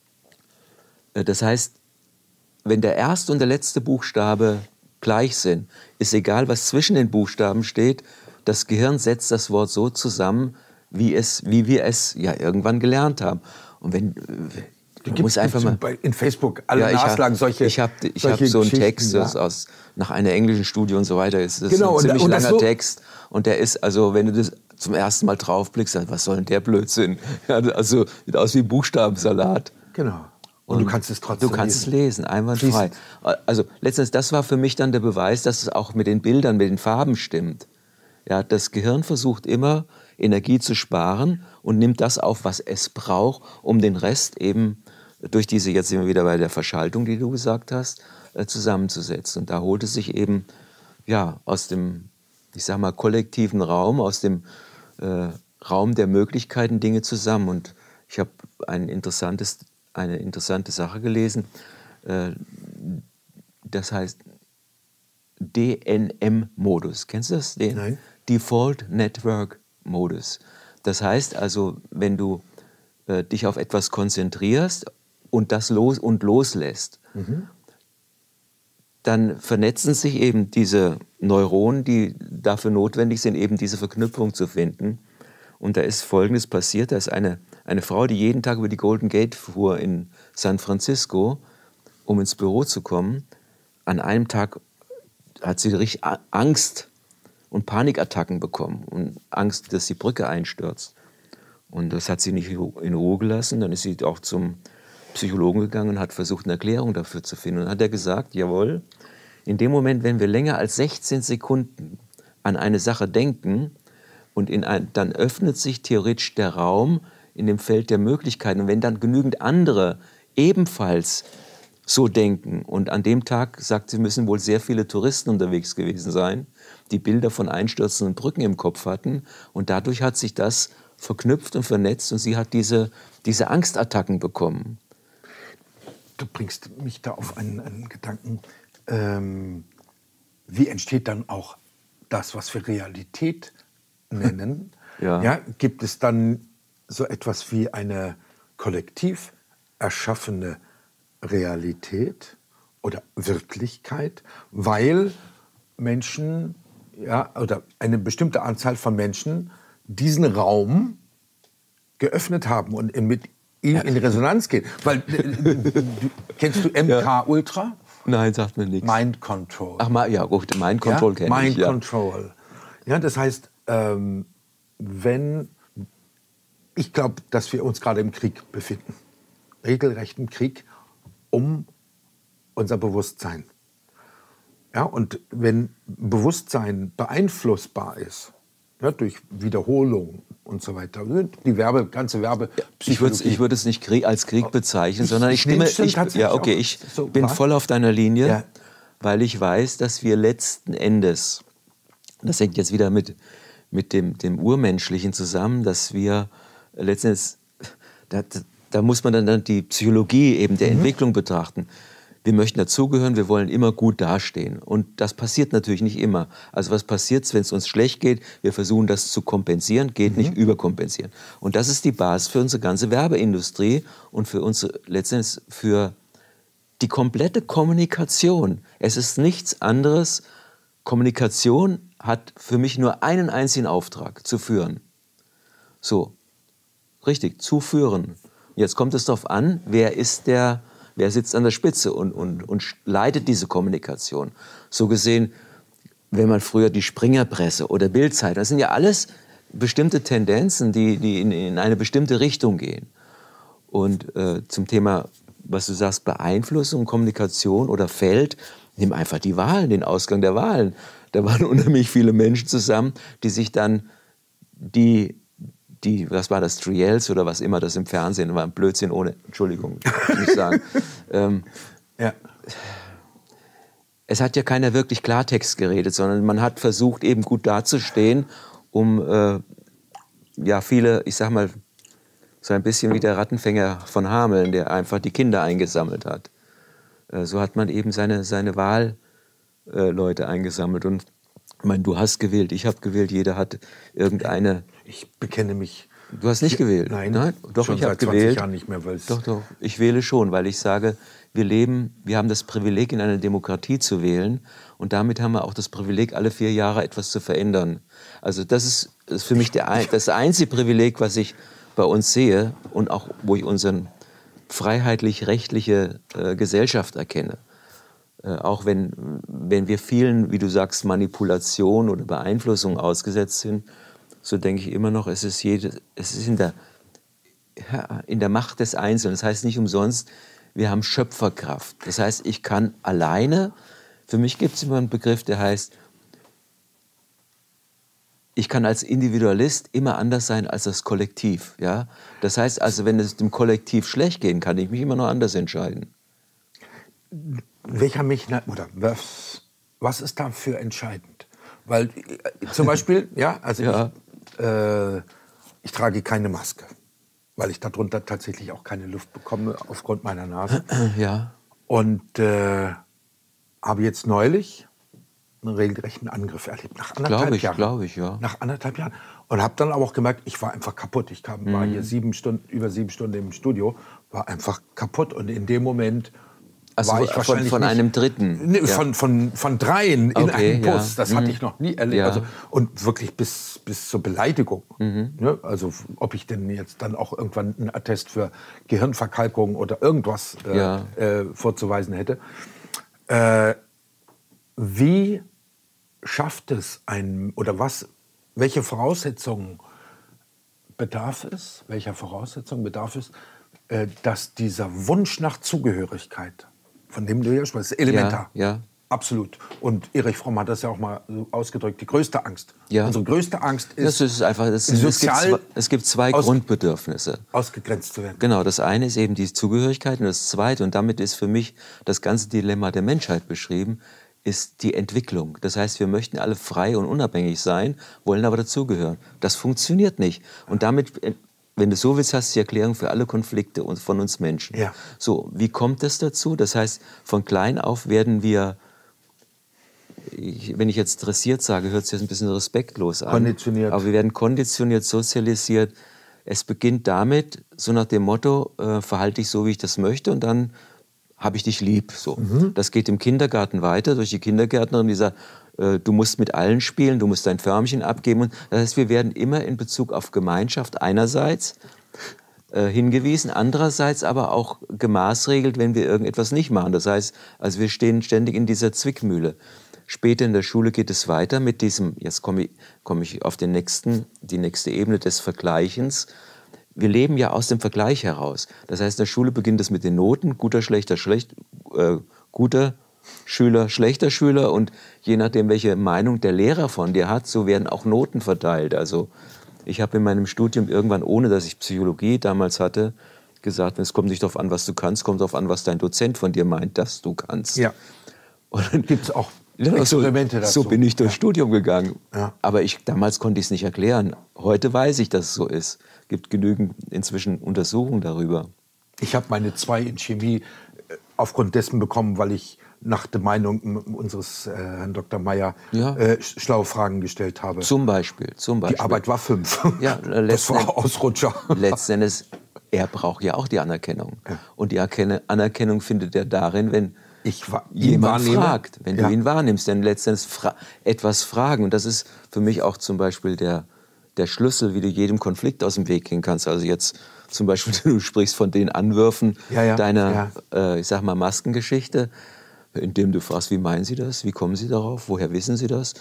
B: Das heißt, wenn der erste und der letzte Buchstabe gleich sind, ist egal, was zwischen den Buchstaben steht, das Gehirn setzt das Wort so zusammen, wie, es, wie wir es ja irgendwann gelernt haben. Und wenn
A: Du musst einfach mal in Facebook alle
B: ja,
A: Nachschlagen
B: hab,
A: solche
B: Ich habe ich hab so einen Text ja. aus, nach einer englischen Studie und so weiter. Das ist
A: genau,
B: ein ziemlich
A: und, und
B: langer
A: so
B: Text. Und der ist, also wenn du das zum ersten Mal draufblickst, dann, was soll denn der Blödsinn? Ja, also sieht aus wie Buchstabensalat.
A: Genau. Und, und du kannst es trotzdem
B: Du kannst
A: lesen.
B: es lesen, einwandfrei. Also letztendlich, das war für mich dann der Beweis, dass es auch mit den Bildern, mit den Farben stimmt. Ja, das Gehirn versucht immer, Energie zu sparen und nimmt das auf, was es braucht, um den Rest eben durch diese, jetzt sind wir wieder bei der Verschaltung, die du gesagt hast, äh, zusammenzusetzen. Und da holt es sich eben ja, aus dem, ich sag mal, kollektiven Raum, aus dem äh, Raum der Möglichkeiten Dinge zusammen. Und ich habe ein interessantes, eine interessante Sache gelesen, äh, das heißt D N M-Modus. Kennst du das? Den
A: Nein.
B: Default Network Modus. Das heißt also, wenn du äh, dich auf etwas konzentrierst und das los und loslässt, mhm. dann vernetzen sich eben diese Neuronen, die dafür notwendig sind, eben diese Verknüpfung zu finden. Und da ist Folgendes passiert: Da ist eine, eine Frau, die jeden Tag über die Golden Gate fuhr in San Francisco, um ins Büro zu kommen. An einem Tag hat sie richtig Angst und Panikattacken bekommen und Angst, dass die Brücke einstürzt. Und das hat sie nicht in Ruhe gelassen. Dann ist sie auch zum Psychologen gegangen und hat versucht, eine Erklärung dafür zu finden. Und dann hat er gesagt, jawohl, in dem Moment, wenn wir länger als sechzehn Sekunden an eine Sache denken, und in ein, dann öffnet sich theoretisch der Raum in dem Feld der Möglichkeiten. Und wenn dann genügend andere ebenfalls so denken, und an dem Tag, sagt sie, müssen wohl sehr viele Touristen unterwegs gewesen sein, die Bilder von einstürzenden Brücken im Kopf hatten, und dadurch hat sich das verknüpft und vernetzt und sie hat diese, diese Angstattacken bekommen.
A: Du bringst mich da auf einen, einen Gedanken. Ähm, wie entsteht dann auch das, was für Realität nennen,
B: Ja.
A: ja, gibt es dann so etwas wie eine kollektiv erschaffene Realität oder Wirklichkeit, weil Menschen, ja, oder eine bestimmte Anzahl von Menschen diesen Raum geöffnet haben und in, mit ihm in Resonanz gehen. Weil, äh, du, kennst du M K Ultra?
B: Nein, sagt mir nichts.
A: Mind Control.
B: Ach, ma- ja, gut, Mind Control
A: ja?
B: kenne ich.
A: Mind
B: Ja.
A: Control. Ja, das heißt, ähm, wenn, ich glaube, dass wir uns gerade im Krieg befinden, regelrechten Krieg um unser Bewusstsein. Ja, und wenn Bewusstsein beeinflussbar ist, ja, durch Wiederholung und so weiter, die Werbe, ganze Werbe,
B: Ich würde ich würd es nicht Krieg, als Krieg bezeichnen,
A: Ich-
B: sondern ich
A: ich nehme
B: stimme,
A: es schon
B: ich,
A: tatsächlich
B: ja, okay,
A: auch
B: ich
A: so
B: bin
A: wahr.
B: voll auf deiner Linie,
A: Ja.
B: weil ich weiß, dass wir letzten Endes, das hängt jetzt wieder mit, mit dem, dem Urmenschlichen zusammen, dass wir letzten Endes, da, da muss man dann die Psychologie eben der
A: Mhm.
B: Entwicklung betrachten. Wir möchten dazugehören, wir wollen immer gut dastehen. Und das passiert natürlich nicht immer. Also was passiert, wenn es uns schlecht geht? Wir versuchen das zu kompensieren, geht nicht überkompensieren. Und das ist die Basis für unsere ganze Werbeindustrie und für unsere, letztendlich für die komplette Kommunikation. Es ist nichts anderes. Kommunikation hat für mich nur einen einzigen Auftrag, zu führen. So, richtig, zu führen. Jetzt kommt es darauf an, wer ist der, wer sitzt an der Spitze und, und, und leitet diese Kommunikation. So gesehen, wenn man früher die Springerpresse oder Bild-Zeitung, das sind ja alles bestimmte Tendenzen, die, die in, in eine bestimmte Richtung gehen. Und äh, zum Thema, was du sagst, Beeinflussung, Kommunikation oder Feld, nimm einfach die Wahlen, den Ausgang der Wahlen. Da waren unheimlich viele Menschen zusammen, die sich dann die die, was war das, Triels oder was immer das im Fernsehen war, ein Blödsinn ohne, Entschuldigung, muss ich sagen. ähm,
A: Ja.
B: es hat ja keiner wirklich Klartext geredet, sondern man hat versucht, eben gut dazustehen, um äh, ja viele, ich sag mal, so ein bisschen wie der Rattenfänger von Hameln, der einfach die Kinder eingesammelt hat. Äh, so hat man eben seine, seine Wahlleute äh, eingesammelt. Und ich meine, du hast gewählt, ich habe gewählt, jeder hat irgendeine...
A: Ich bekenne mich.
B: Du hast nicht gewählt?
A: Nein,
B: Nein? Doch,
A: schon
B: ich habe
A: seit zwanzig
B: gewählt.
A: Jahren nicht mehr, weil es
B: Doch, doch. Ich wähle schon, weil ich sage, wir leben, wir haben das Privileg, in einer Demokratie zu wählen. Und damit haben wir auch das Privileg, alle vier Jahre etwas zu verändern. Also das ist, das ist für mich der, ein- das einzige Privileg, was ich bei uns sehe und auch, wo ich unsere freiheitlich-rechtliche äh, Gesellschaft erkenne. Äh, auch wenn, wenn wir vielen, wie du sagst, Manipulation oder Beeinflussung ausgesetzt sind, so denke ich immer noch, es ist, jede, es ist in, der, ja, in der Macht des Einzelnen. Das heißt nicht umsonst, wir haben Schöpferkraft. Das heißt, ich kann alleine, für mich gibt es immer einen Begriff, der heißt, ich kann als Individualist immer anders sein als das Kollektiv. Ja? Das heißt also, wenn es dem Kollektiv schlecht geht, kann ich mich immer noch anders entscheiden.
A: welcher mich, oder was, was ist dafür entscheidend? Weil äh, zum Beispiel, ja, also
B: Ja.
A: Ich, äh, ich trage keine Maske, weil ich darunter tatsächlich auch keine Luft bekomme aufgrund meiner Nase.
B: Ja.
A: Und äh, habe jetzt neulich einen regelrechten Angriff erlebt. Nach anderthalb
B: Glaube ich,
A: Jahren.
B: glaube ich, ja.
A: Nach anderthalb Jahren. Und habe dann aber auch gemerkt, ich war einfach kaputt. Ich kam, war
B: Mhm.
A: hier sieben Stunden, über sieben Stunden im Studio, war einfach kaputt. Und in dem Moment
B: Also
A: war ich
B: von,
A: wahrscheinlich
B: von
A: nicht,
B: einem Dritten?
A: Nee,
B: Ja.
A: von, von, von dreien in
B: Okay,
A: einem
B: ja.
A: Bus. Das hatte
B: Mhm.
A: ich noch nie erlebt.
B: Ja.
A: Also, und wirklich bis, bis zur Beleidigung.
B: Mhm.
A: Ne? Also ob ich denn jetzt dann auch irgendwann einen Attest für Gehirnverkalkung oder irgendwas äh,
B: Ja.
A: äh, vorzuweisen hätte. Äh, wie schafft es ein, oder was, welche Voraussetzungen bedarf es, welcher Voraussetzungen bedarf es, äh, dass dieser Wunsch nach Zugehörigkeit, von dem du ja sprichst, elementar.
B: Ja, ja.
A: Absolut. Und Erich Fromm hat das ja auch mal so ausgedrückt, die größte Angst.
B: Ja.
A: Unsere größte Angst ist,
B: Das ist einfach, das, es, gibt
A: sozial
B: zwei, es gibt zwei
A: aus-
B: Grundbedürfnisse.
A: ausgegrenzt zu werden.
B: Genau, das eine ist eben die Zugehörigkeit und das zweite, und damit ist für mich das ganze Dilemma der Menschheit beschrieben, ist die Entwicklung. Das heißt, wir möchten alle frei und unabhängig sein, wollen aber dazugehören. Das funktioniert nicht. Und damit, wenn du so willst, hast du die Erklärung für alle Konflikte von uns Menschen.
A: Ja.
B: So, wie kommt es dazu? Das heißt, von klein auf werden wir ich, wenn ich jetzt dressiert sage, hört sich das ein bisschen respektlos an.
A: Konditioniert.
B: Aber wir werden konditioniert, sozialisiert. Es beginnt damit, so nach dem Motto, äh, verhalte dich so, wie ich das möchte, und dann habe ich dich lieb. So. Mhm. Das geht im Kindergarten weiter, durch die Kindergärtnerin, die sagt, äh, du musst mit allen spielen, du musst dein Förmchen abgeben. Und das heißt, wir werden immer in Bezug auf Gemeinschaft einerseits äh, hingewiesen, andererseits aber auch gemaßregelt, wenn wir irgendetwas nicht machen. Das heißt, also wir stehen ständig in dieser Zwickmühle. Später in der Schule geht es weiter mit diesem, jetzt komme ich, komme ich auf den nächsten, die nächste Ebene des Vergleichens. Wir leben ja aus dem Vergleich heraus. Das heißt, in der Schule beginnt es mit den Noten, guter, schlechter, schlecht, äh, guter Schüler, schlechter Schüler, und je nachdem, welche Meinung der Lehrer von dir hat, so werden auch Noten verteilt. Also ich habe in meinem Studium irgendwann, ohne dass ich Psychologie damals hatte, gesagt, es kommt nicht darauf an, was du kannst, kommt darauf an, was dein Dozent von dir meint, dass du kannst.
A: Ja.
B: Und dann
A: gibt es auch
B: ja,
A: Experimente
B: so,
A: dazu.
B: So bin ich durchs ja. Studium gegangen.
A: Ja.
B: Aber ich, damals konnte ich es nicht erklären. Heute weiß ich, dass es so ist. Es gibt genügend inzwischen Untersuchungen darüber.
A: Ich habe meine zwei in Chemie aufgrund dessen bekommen, weil ich nach der Meinung unseres äh, Herrn Doktor Meyer
B: ja.
A: äh, schlaue Fragen gestellt habe.
B: Zum Beispiel, zum Beispiel.
A: Die Arbeit war fünf.
B: Ja,
A: das war Ausrutscher.
B: Letzten Endes, er braucht ja auch die Anerkennung. Ja. Und die Anerkennung findet er darin, wenn
A: ich wa-
B: jemand
A: wahrnehme.
B: fragt, wenn ja. du ihn wahrnimmst, denn letztendlich fra- etwas fragen. Und das ist für mich auch zum Beispiel der, der Schlüssel, wie du jedem Konflikt aus dem Weg gehen kannst. Also jetzt zum Beispiel, du sprichst von den Anwürfen
A: ja, ja,
B: deiner,
A: ja.
B: Äh, ich sag mal, Maskengeschichte, indem du fragst, wie meinen Sie das? Wie kommen Sie darauf? Woher wissen Sie das?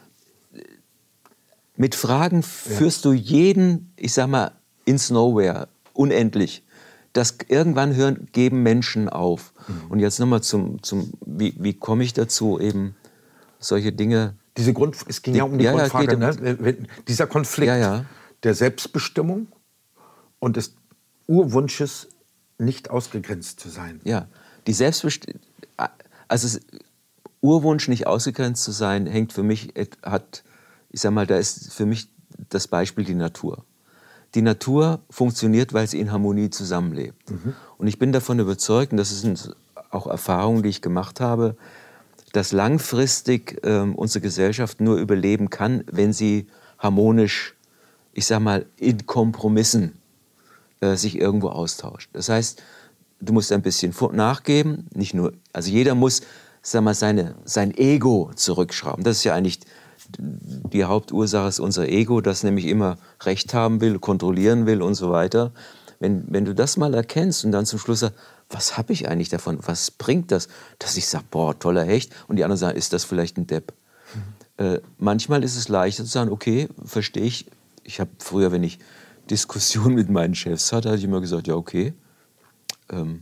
B: Mit Fragen führst ja. du jeden, ich sag mal, ins Nowhere, unendlich. Das irgendwann hören, geben Menschen auf. Mhm. Und jetzt nochmal zum, zum wie, wie komme ich dazu, eben solche Dinge...
A: Diese Grund, es ging die, ja um die ja, Grundfrage, ja, ne? Dieser Konflikt
B: ja, ja.
A: der Selbstbestimmung und des Urwunsches, nicht ausgegrenzt zu sein.
B: Ja, die Selbstbestimmung... Also es, Urwunsch, nicht ausgegrenzt zu sein, hängt für mich, hat, ich sag mal, da ist für mich das Beispiel die Natur. Die Natur funktioniert, weil sie in Harmonie zusammenlebt. Mhm. Und ich bin davon überzeugt, und das sind auch Erfahrungen, die ich gemacht habe, dass langfristig ähm, unsere Gesellschaft nur überleben kann, wenn sie harmonisch, ich sag mal, in Kompromissen äh, sich irgendwo austauscht. Das heißt, du musst ein bisschen nachgeben, nicht nur, also jeder muss, sag mal, seine, sein Ego zurückschrauben. Das ist ja eigentlich die Hauptursache, ist unser Ego, das nämlich immer Recht haben will, kontrollieren will und so weiter. Wenn, wenn du das mal erkennst und dann zum Schluss sagst, was habe ich eigentlich davon, was bringt das, dass ich sage, boah, toller Hecht, und die anderen sagen, ist das vielleicht ein Depp? Mhm. Äh, manchmal ist es leichter zu sagen, okay, verstehe ich. Ich habe früher, wenn ich Diskussionen mit meinen Chefs hatte, hatte ich immer gesagt, ja, okay, Ähm,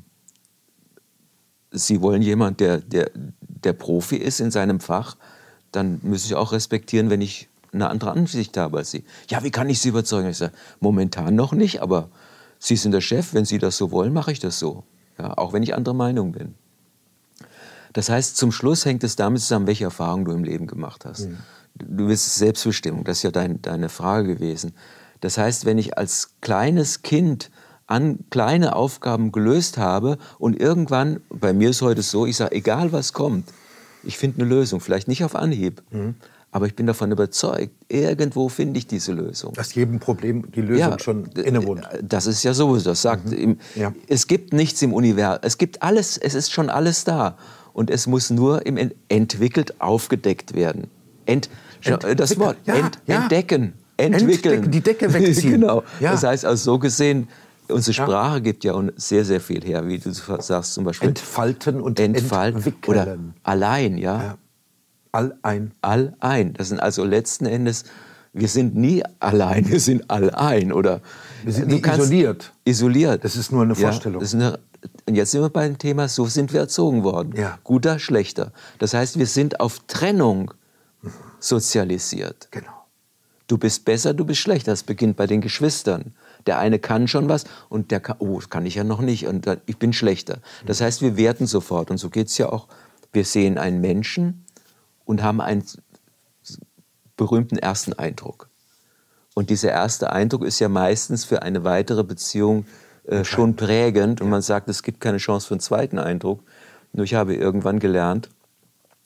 B: Sie wollen jemanden, der, der, der Profi ist in seinem Fach, dann müssen Sie auch respektieren, wenn ich eine andere Ansicht habe als Sie. Ja, wie kann ich Sie überzeugen? Ich sage, momentan noch nicht, aber Sie sind der Chef, wenn Sie das so wollen, mache ich das so. Ja, auch wenn ich anderer Meinung bin. Das heißt, zum Schluss hängt es damit zusammen, welche Erfahrungen du im Leben gemacht hast. Mhm. Du willst Selbstbestimmung, das ist ja dein, deine Frage gewesen. Das heißt, wenn ich als kleines Kind an kleine Aufgaben gelöst habe und irgendwann, bei mir ist heute so, ich sage, egal was kommt, ich finde eine Lösung, vielleicht nicht auf Anhieb, mhm. aber ich bin davon überzeugt, irgendwo finde ich diese Lösung.
A: Dass jedem Problem die Lösung ja, schon innewohnt.
B: Das ist ja sowieso, das sagt, mhm. im, ja. es gibt nichts im Universum, es gibt alles, es ist schon alles da und es muss nur im entwickelt aufgedeckt werden. Ent, Ent, das Wort, ja, ent, ja. entdecken, entwickeln.
A: Die Decke wegziehen.
B: Genau, ja. Das heißt, also so gesehen, unsere Sprache ja. gibt ja sehr, sehr viel her, wie du sagst zum Beispiel.
A: Entfalten und
B: Entfalten
A: entwickeln.
B: Oder allein, ja.
A: ja. Allein.
B: Allein. Das sind also letzten Endes, wir sind nie allein, wir sind allein. Oder
A: wir sind nie isoliert.
B: Isoliert.
A: Das ist nur eine Vorstellung.
B: Ja, das ist eine, und jetzt sind wir beim Thema, so sind wir erzogen worden.
A: Ja.
B: Guter, schlechter. Das heißt, wir sind auf Trennung sozialisiert.
A: Genau.
B: Du bist besser, du bist schlechter. Das beginnt bei den Geschwistern. Der eine kann schon was und der kann, oh, das kann ich ja noch nicht und dann, ich bin schlechter. Das heißt, wir werten sofort und so geht es ja auch. Wir sehen einen Menschen und haben einen berühmten ersten Eindruck. Und dieser erste Eindruck ist ja meistens für eine weitere Beziehung äh, schon prägend und man sagt, es gibt keine Chance für einen zweiten Eindruck. Nur ich habe irgendwann gelernt,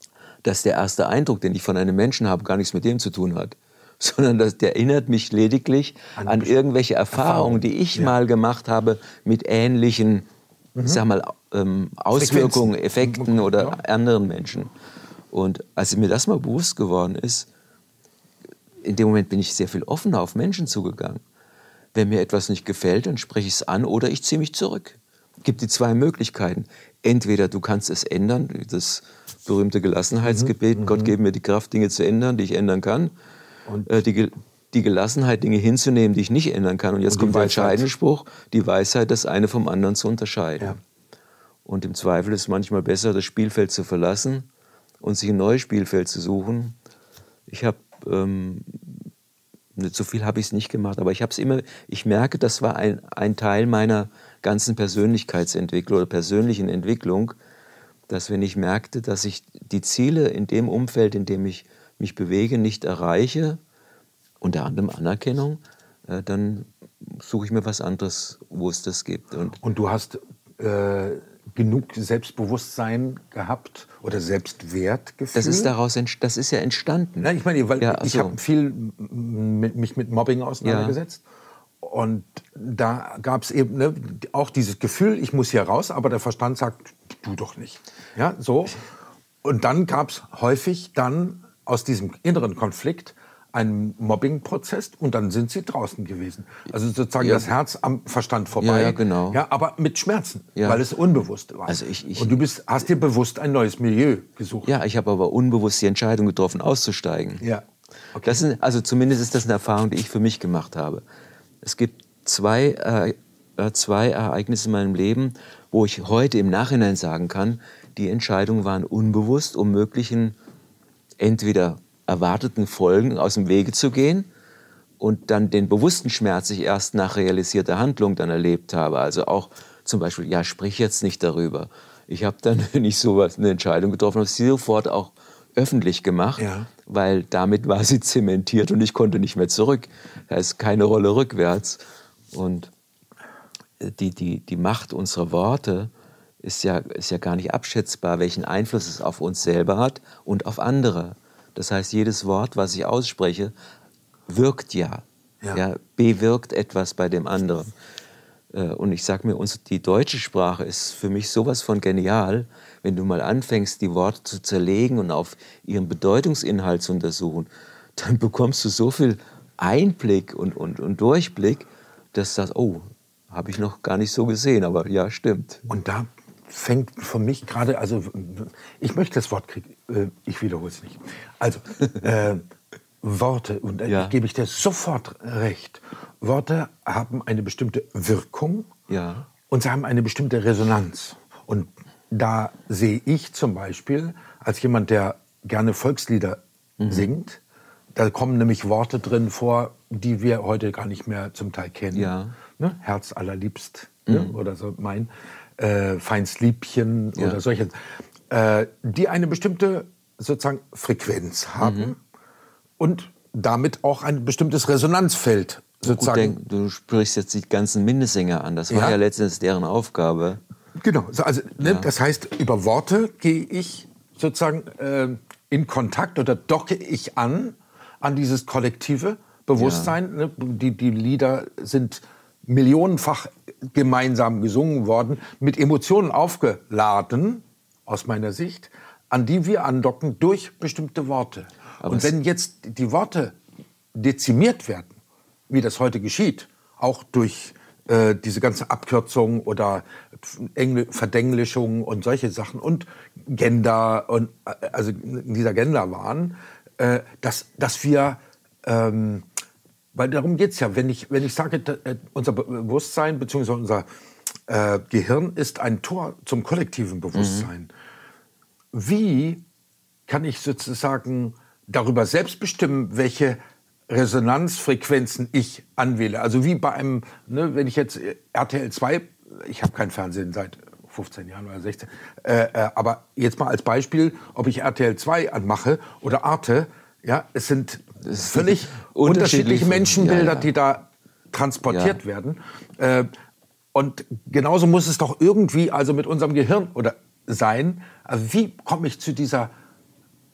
B: dass der erste Eindruck, den ich von einem Menschen habe, gar nichts mit dem zu tun hat, sondern dass der erinnert mich lediglich an, an irgendwelche Erfahrungen, Erfahrung. die ich ja. mal gemacht habe mit ähnlichen mhm. ich sag mal, ähm, Auswirkungen, Effekten oder ja. anderen Menschen. Und als mir das mal bewusst geworden ist, in dem Moment bin ich sehr viel offener auf Menschen zugegangen. Wenn mir etwas nicht gefällt, dann spreche ich es an oder ich ziehe mich zurück. Es gibt die zwei Möglichkeiten. Entweder du kannst es ändern, das berühmte Gelassenheitsgebet, mhm. Gott gebe mir die Kraft, Dinge zu ändern, die ich ändern kann. Und äh, die, die Gelassenheit, Dinge hinzunehmen, die ich nicht ändern kann. Und jetzt und kommt der entscheidende Spruch, die Weisheit, das eine vom anderen zu unterscheiden. Ja. Und im Zweifel ist es manchmal besser, das Spielfeld zu verlassen und sich ein neues Spielfeld zu suchen. Ich habe, ähm, nicht so viel habe ich es nicht gemacht, aber ich habe es immer, ich merke, das war ein, ein Teil meiner ganzen Persönlichkeitsentwicklung oder persönlichen Entwicklung, dass wenn ich merkte, dass ich die Ziele in dem Umfeld, in dem ich mich bewege, nicht erreiche, unter anderem Anerkennung, äh, dann suche ich mir was anderes, wo es das gibt. Und,
A: Und du hast äh, genug Selbstbewusstsein gehabt oder Selbstwertgefühl?
B: Das ist daraus, das ist ja entstanden.
A: Nein, ich meine, weil ja, ich so. habe viel mit, mich mit Mobbing auseinandergesetzt. Ja. Und da gab es eben ne, auch dieses Gefühl, ich muss hier raus, aber der Verstand sagt, du doch nicht. Ja, so. Und dann gab es häufig dann aus diesem inneren Konflikt einen Mobbing-Prozess und dann sind sie draußen gewesen. Also sozusagen ja. das Herz am Verstand vorbei.
B: Ja, ja, genau.
A: Ja, aber mit Schmerzen,
B: ja.
A: weil es unbewusst war.
B: Also ich, ich,
A: und du bist, hast dir bewusst ein neues Milieu gesucht.
B: Ja, ich habe aber unbewusst die Entscheidung getroffen, auszusteigen.
A: Ja. Okay.
B: Das sind, also zumindest ist das eine Erfahrung, die ich für mich gemacht habe. Es gibt zwei, äh, zwei Ereignisse in meinem Leben, wo ich heute im Nachhinein sagen kann, die Entscheidungen waren unbewusst, um möglichen entweder erwarteten Folgen aus dem Wege zu gehen und dann den bewussten Schmerz ich erst nach realisierter Handlung dann erlebt habe. Also auch zum Beispiel, ja, sprich jetzt nicht darüber. Ich habe dann nicht so was, eine Entscheidung getroffen, habe sie sofort auch öffentlich gemacht, ja. weil damit war sie zementiert und ich konnte nicht mehr zurück. Da ist keine Rolle rückwärts. Und die, die, die Macht unserer Worte ist ja, ist ja gar nicht abschätzbar, welchen Einfluss es auf uns selber hat und auf andere. Das heißt, jedes Wort, was ich ausspreche, wirkt ja, ja. ja bewirkt etwas bei dem anderen. Und ich sage mir, die deutsche Sprache ist für mich sowas von genial, wenn du mal anfängst, die Worte zu zerlegen und auf ihren Bedeutungsinhalt zu untersuchen, dann bekommst du so viel Einblick und, und, und Durchblick, dass du sagst, oh, habe ich noch gar nicht so gesehen, aber ja, stimmt.
A: Und da fängt für mich gerade, also ich möchte das Wort kriegen, ich wiederhole es nicht. Also äh, Worte, und da ja. gebe ich dir sofort recht, Worte haben eine bestimmte Wirkung
B: ja.
A: und sie haben eine bestimmte Resonanz. Und da sehe ich zum Beispiel, als jemand, der gerne Volkslieder mhm. singt, da kommen nämlich Worte drin vor, die wir heute gar nicht mehr zum Teil kennen.
B: Ja.
A: Ne? Herz allerliebst
B: mhm.
A: ne? oder so mein. Äh, Feinstliebchen
B: ja.
A: oder solche, äh, die eine bestimmte sozusagen Frequenz haben mhm. und damit auch ein bestimmtes Resonanzfeld sozusagen.
B: Gut, du sprichst jetzt die ganzen Minnesänger an, das war ja, ja letztendlich deren Aufgabe.
A: Genau, also ne,
B: ja.
A: das heißt, über Worte gehe ich sozusagen äh, in Kontakt oder docke ich an, an dieses kollektive Bewusstsein. Ja. Ne? Die, die Lieder sind millionenfach gemeinsam gesungen worden, mit Emotionen aufgeladen, aus meiner Sicht, an die wir andocken durch bestimmte Worte. Aber und wenn jetzt die Worte dezimiert werden, wie das heute geschieht, auch durch äh, diese ganze Abkürzung oder Engl- Verdenglischung und solche Sachen und Gender, und, also dieser Genderwahn, äh, dass, dass wir... Ähm, Weil darum geht es ja, wenn ich, wenn ich sage, unser Bewusstsein bzw. unser äh, Gehirn ist ein Tor zum kollektiven Bewusstsein. Mhm. Wie kann ich sozusagen darüber selbst bestimmen, welche Resonanzfrequenzen ich anwähle? Also wie bei einem, ne, wenn ich jetzt R T L zwei, ich habe kein Fernsehen seit fünfzehn Jahren oder sechzehn, äh, äh, aber jetzt mal als Beispiel, ob ich R T L zwei anmache oder Arte, ja, es sind völlig unterschiedliche Menschenbilder, ja, ja. die da transportiert ja. werden. Äh, und genauso muss es doch irgendwie also mit unserem Gehirn oder sein. Also wie komme ich zu dieser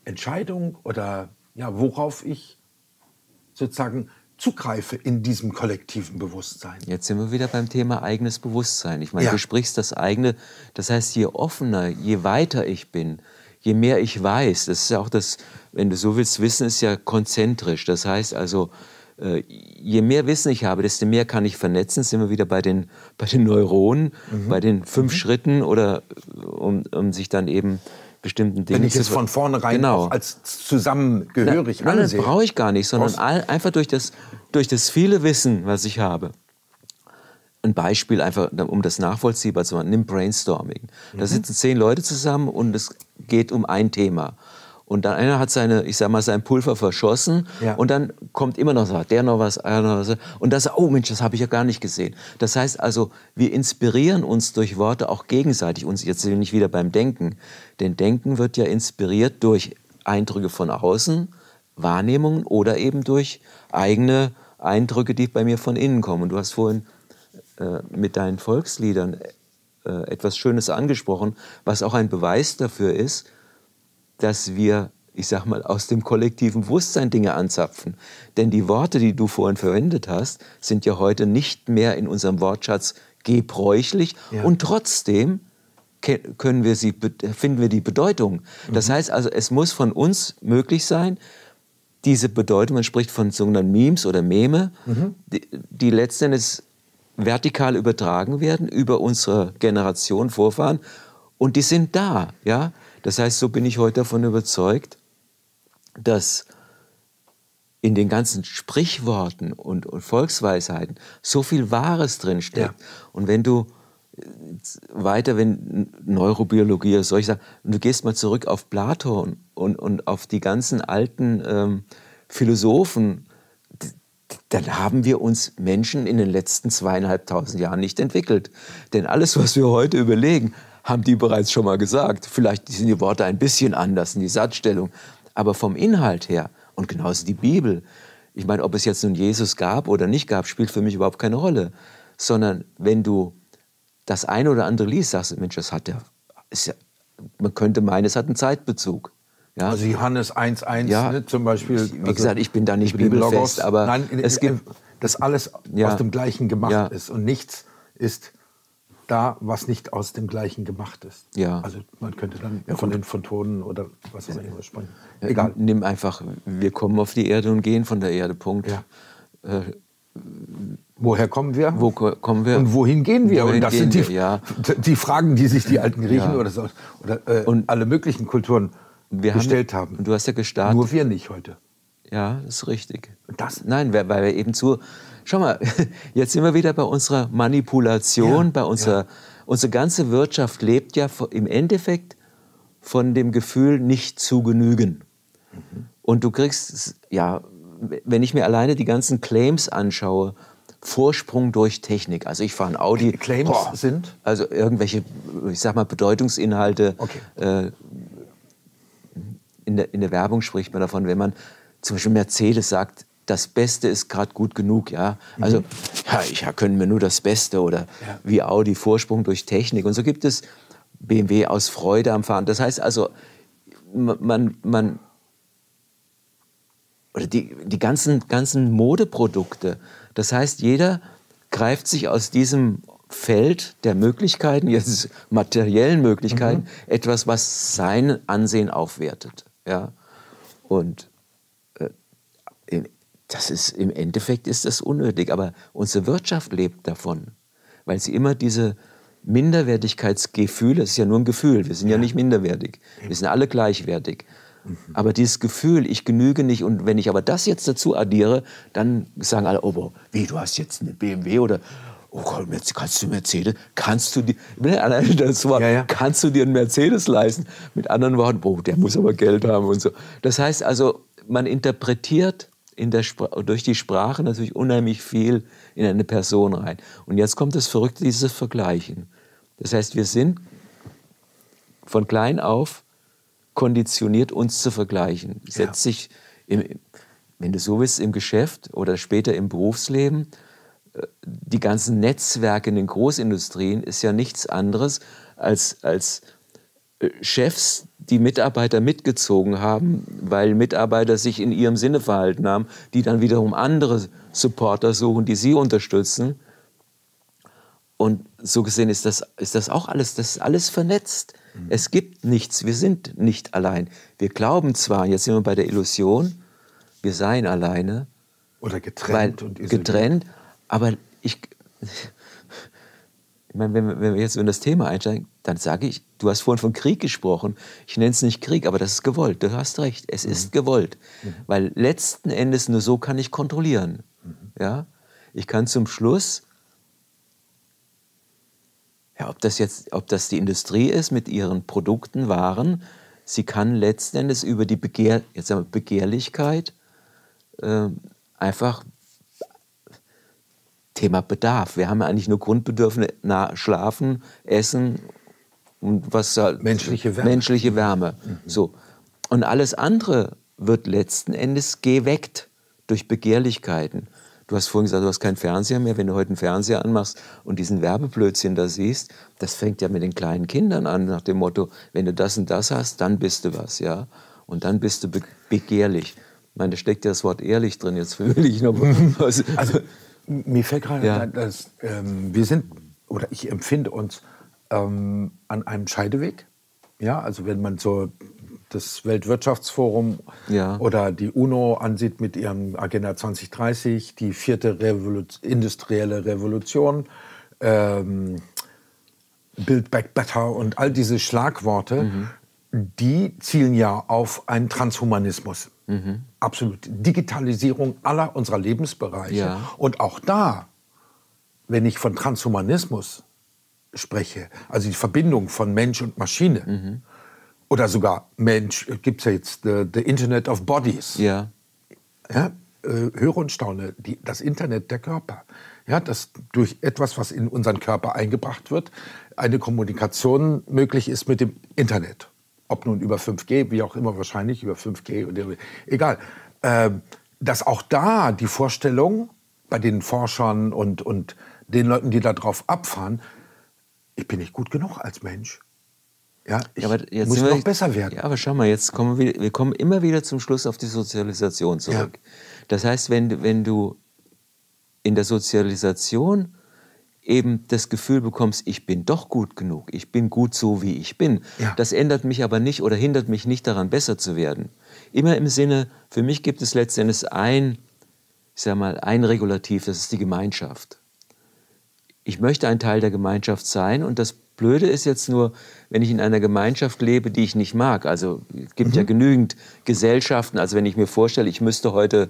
A: Entscheidung oder ja, worauf ich sozusagen zugreife in diesem kollektiven Bewusstsein.
B: Jetzt sind wir wieder beim Thema eigenes Bewusstsein. Ich meine,
A: Ja.
B: du sprichst das eigene, das heißt, je offener, je weiter ich bin, je mehr ich weiß, das ist ja auch das, wenn du so willst, Wissen ist ja konzentrisch. Das heißt also, äh, je mehr Wissen ich habe, desto mehr kann ich vernetzen. Sind wir wieder bei den, bei den Neuronen, mhm. bei den fünf mhm. Schritten, oder um, um sich dann eben bestimmten Dingen
A: Wenn ich
B: zu
A: es von vornherein
B: genau.
A: auch als zusammengehörig
B: Na, nein,
A: ansehe.
B: Nein, brauche ich gar nicht, sondern all, einfach durch das, durch das viele Wissen, was ich habe. Ein Beispiel, einfach um das nachvollziehbar zu machen, nimm Brainstorming. Mhm. Da sitzen zehn Leute zusammen und es geht um ein Thema. Und dann einer hat seine, ich sag mal, sein Pulver verschossen, ja. und dann kommt immer noch was, der noch was, der noch was. Und das, oh Mensch, das habe ich ja gar nicht gesehen. Das heißt also, wir inspirieren uns durch Worte auch gegenseitig. Uns jetzt sind wir nicht wieder beim Denken. Denn Denken wird ja inspiriert durch Eindrücke von außen, Wahrnehmungen oder eben durch eigene Eindrücke, die bei mir von innen kommen. Und du hast vorhin äh, mit deinen Volksliedern äh, etwas Schönes angesprochen, was auch ein Beweis dafür ist, dass wir, ich sag mal, aus dem kollektiven Bewusstsein Dinge anzapfen. Denn die Worte, die du vorhin verwendet hast, sind ja heute nicht mehr in unserem Wortschatz gebräuchlich, ja. und trotzdem können wir sie, finden wir die Bedeutung. Das mhm. heißt also, es muss von uns möglich sein, diese Bedeutung, man spricht von sogenannten Memes oder Meme, mhm. die, die letztendlich vertikal übertragen werden über unsere Generation, Vorfahren, und die sind da, ja. Das heißt, so bin ich heute davon überzeugt, dass in den ganzen Sprichworten und, und Volksweisheiten so viel Wahres drinsteckt. Ja. Und wenn du weiter, wenn Neurobiologie oder solche Sachen, und du gehst mal zurück auf Platon und, und auf die ganzen alten ähm, Philosophen, dann haben wir uns Menschen in den letzten zweieinhalbtausend Jahren nicht entwickelt. Denn alles, was wir heute überlegen, haben die bereits schon mal gesagt. Vielleicht sind die Worte ein bisschen anders in die Satzstellung. Aber vom Inhalt her, und genauso die Bibel, ich meine, ob es jetzt nun Jesus gab oder nicht gab, spielt für mich überhaupt keine Rolle. Sondern wenn du das eine oder andere liest, sagst du, Mensch, das hat ja, ist ja, man könnte meinen, es hat einen Zeitbezug. Ja?
A: Also Johannes eins eins, ja, ne, zum Beispiel.
B: Wie
A: also
B: gesagt, ich bin da nicht bibelfest, aber
A: Nein,
B: es gibt,
A: dass alles ja. aus dem Gleichen gemacht ja. ist und nichts ist da, was nicht aus dem Gleichen gemacht ist.
B: Ja.
A: Also man könnte dann ja, von den Photonen oder was auch immer sprechen.
B: Ja,
A: Egal.
B: Nimm einfach, wir kommen auf die Erde und gehen von der Erde, Punkt.
A: Ja.
B: Äh,
A: Woher kommen wir?
B: Wo kommen wir?
A: Und wohin gehen wir?
B: Wohin
A: und das sind die,
B: ja.
A: die Fragen, die sich die alten Griechen
B: ja.
A: oder, so, oder äh,
B: und
A: alle möglichen Kulturen
B: wir
A: gestellt
B: haben.
A: haben.
B: Du hast ja gestartet.
A: Nur wir nicht heute.
B: Ja, das ist richtig.
A: Und das?
B: Nein, weil wir eben zu... Schau mal, jetzt sind wir wieder bei unserer Manipulation, ja. bei unserer... Ja. Unsere ganze Wirtschaft lebt ja im Endeffekt von dem Gefühl, nicht zu genügen. Mhm. Und du kriegst, ja, wenn ich mir alleine die ganzen Claims anschaue, Vorsprung durch Technik. Also ich fahre ein Audi.
A: Claims boah, sind?
B: Also irgendwelche, ich sag mal, Bedeutungsinhalte.
A: Okay.
B: Äh, in, der, in der Werbung spricht man davon, wenn man zum Beispiel Mercedes sagt, das Beste ist gerade gut genug, ja. Also, mhm. ja, ich können mir nur das Beste oder ja. wie Audi, Vorsprung durch Technik. Und so gibt es B M W aus Freude am Fahren. Das heißt also, man, man oder die, die ganzen, ganzen Modeprodukte. Das heißt, jeder greift sich aus diesem Feld der Möglichkeiten, jetzt materiellen Möglichkeiten, mhm. etwas, was sein Ansehen aufwertet, ja. Und äh, in, Das ist, im Endeffekt ist das unnötig, aber unsere Wirtschaft lebt davon, weil sie immer diese Minderwertigkeitsgefühle, das ist ja nur ein Gefühl, wir sind ja, ja nicht minderwertig, wir sind alle gleichwertig, mhm. aber dieses Gefühl, ich genüge nicht, und wenn ich aber das jetzt dazu addiere, dann sagen alle, oh, wie, du hast jetzt eine B M W oder, oh Gott, kannst du Mercedes, kannst du dir, das Wort, ja, ja. kannst du dir einen Mercedes leisten? Mit anderen Worten, oh, der muss aber Geld haben und so. Das heißt also, man interpretiert in der durch die Sprache natürlich unheimlich viel in eine Person rein. Und jetzt kommt das Verrückte, dieses Vergleichen. Das heißt, wir sind von klein auf konditioniert, uns zu vergleichen. Ja. Setzt sich, im, wenn du so willst, im Geschäft oder später im Berufsleben, die ganzen Netzwerke in den Großindustrien ist ja nichts anderes als, als Chefs, die Mitarbeiter mitgezogen haben, weil Mitarbeiter sich in ihrem Sinne verhalten haben, die dann wiederum andere Supporter suchen, die sie unterstützen. Und so gesehen ist das, ist das auch alles, das ist alles vernetzt. Mhm. Es gibt nichts, wir sind nicht allein. Wir glauben zwar, jetzt sind wir bei der Illusion, wir seien alleine.
A: Oder getrennt.
B: Weil,
A: und isoliert.
B: Getrennt, aber ich, ich meine, wenn wir, wenn wir jetzt in das Thema einsteigen, dann sage ich, du hast vorhin von Krieg gesprochen, ich nenne es nicht Krieg, aber das ist gewollt, du hast recht, es mhm. ist gewollt. Mhm. Weil letzten Endes nur so kann ich kontrollieren. Mhm. Ja? Ich kann zum Schluss, ja, ob das jetzt, ob das die Industrie ist mit ihren Produkten, Waren, sie kann letzten Endes über die Begehr, jetzt sagen wir Begehrlichkeit äh, einfach Thema Bedarf. Wir haben ja eigentlich nur Grundbedürfnisse, na, Schlafen, Essen und was halt,
A: menschliche Wärme.
B: Menschliche Wärme. Mhm. So. Und alles andere wird letzten Endes geweckt durch Begehrlichkeiten. Du hast vorhin gesagt, du hast keinen Fernseher mehr. Wenn du heute einen Fernseher anmachst und diesen Werbeblödsinn da siehst, das fängt ja mit den kleinen Kindern an, nach dem Motto, wenn du das und das hast, dann bist du was, ja. Und dann bist du be- begehrlich. Ich meine, da steckt ja das Wort ehrlich drin, jetzt will ich noch was.
A: Also, mir fällt gerade
B: Ja.
A: ein, dass ähm, wir sind, oder ich empfinde uns ähm, an einem Scheideweg. Ja, also wenn man so das Weltwirtschaftsforum
B: Ja.
A: oder die UNO ansieht mit ihrem Agenda zwanzig dreißig, die vierte Revolu- industrielle Revolution, ähm, Build Back Better und all diese Schlagworte, mhm. die zielen ja auf einen Transhumanismus. Mhm. Absolut. Digitalisierung aller unserer Lebensbereiche.
B: Ja.
A: Und auch da, wenn ich von Transhumanismus spreche, also die Verbindung von Mensch und Maschine, mhm. oder sogar Mensch, gibt es ja jetzt the, the Internet of Bodies.
B: Ja.
A: Ja, äh, höre und staune, die, das Internet der Körper. Ja, dass durch etwas, was in unseren Körper eingebracht wird, eine Kommunikation möglich ist mit dem Internet. Ob nun über fünf G, wie auch immer, wahrscheinlich über fünf G, oder, egal. Ähm, dass auch da die Vorstellung bei den Forschern und, und den Leuten, die da drauf abfahren, ich bin nicht gut genug als Mensch. Ja, ich
B: ja, aber jetzt
A: muss
B: sind wir,
A: noch besser werden.
B: Ja, aber schau mal, jetzt kommen wir, wir kommen immer wieder zum Schluss auf die Sozialisation zurück. Ja. Das heißt, wenn, wenn du in der Sozialisation eben das Gefühl bekommst, ich bin doch gut genug, ich bin gut so, wie ich bin. Ja. Das ändert mich aber nicht oder hindert mich nicht daran, besser zu werden. Immer im Sinne, für mich gibt es letztendlich ein, ich sag mal, ein Regulativ, das ist die Gemeinschaft. Ich möchte ein Teil der Gemeinschaft sein und das Blöde ist jetzt nur, wenn ich in einer Gemeinschaft lebe, die ich nicht mag. Also es gibt mhm. ja genügend Gesellschaften, also wenn ich mir vorstelle, ich müsste heute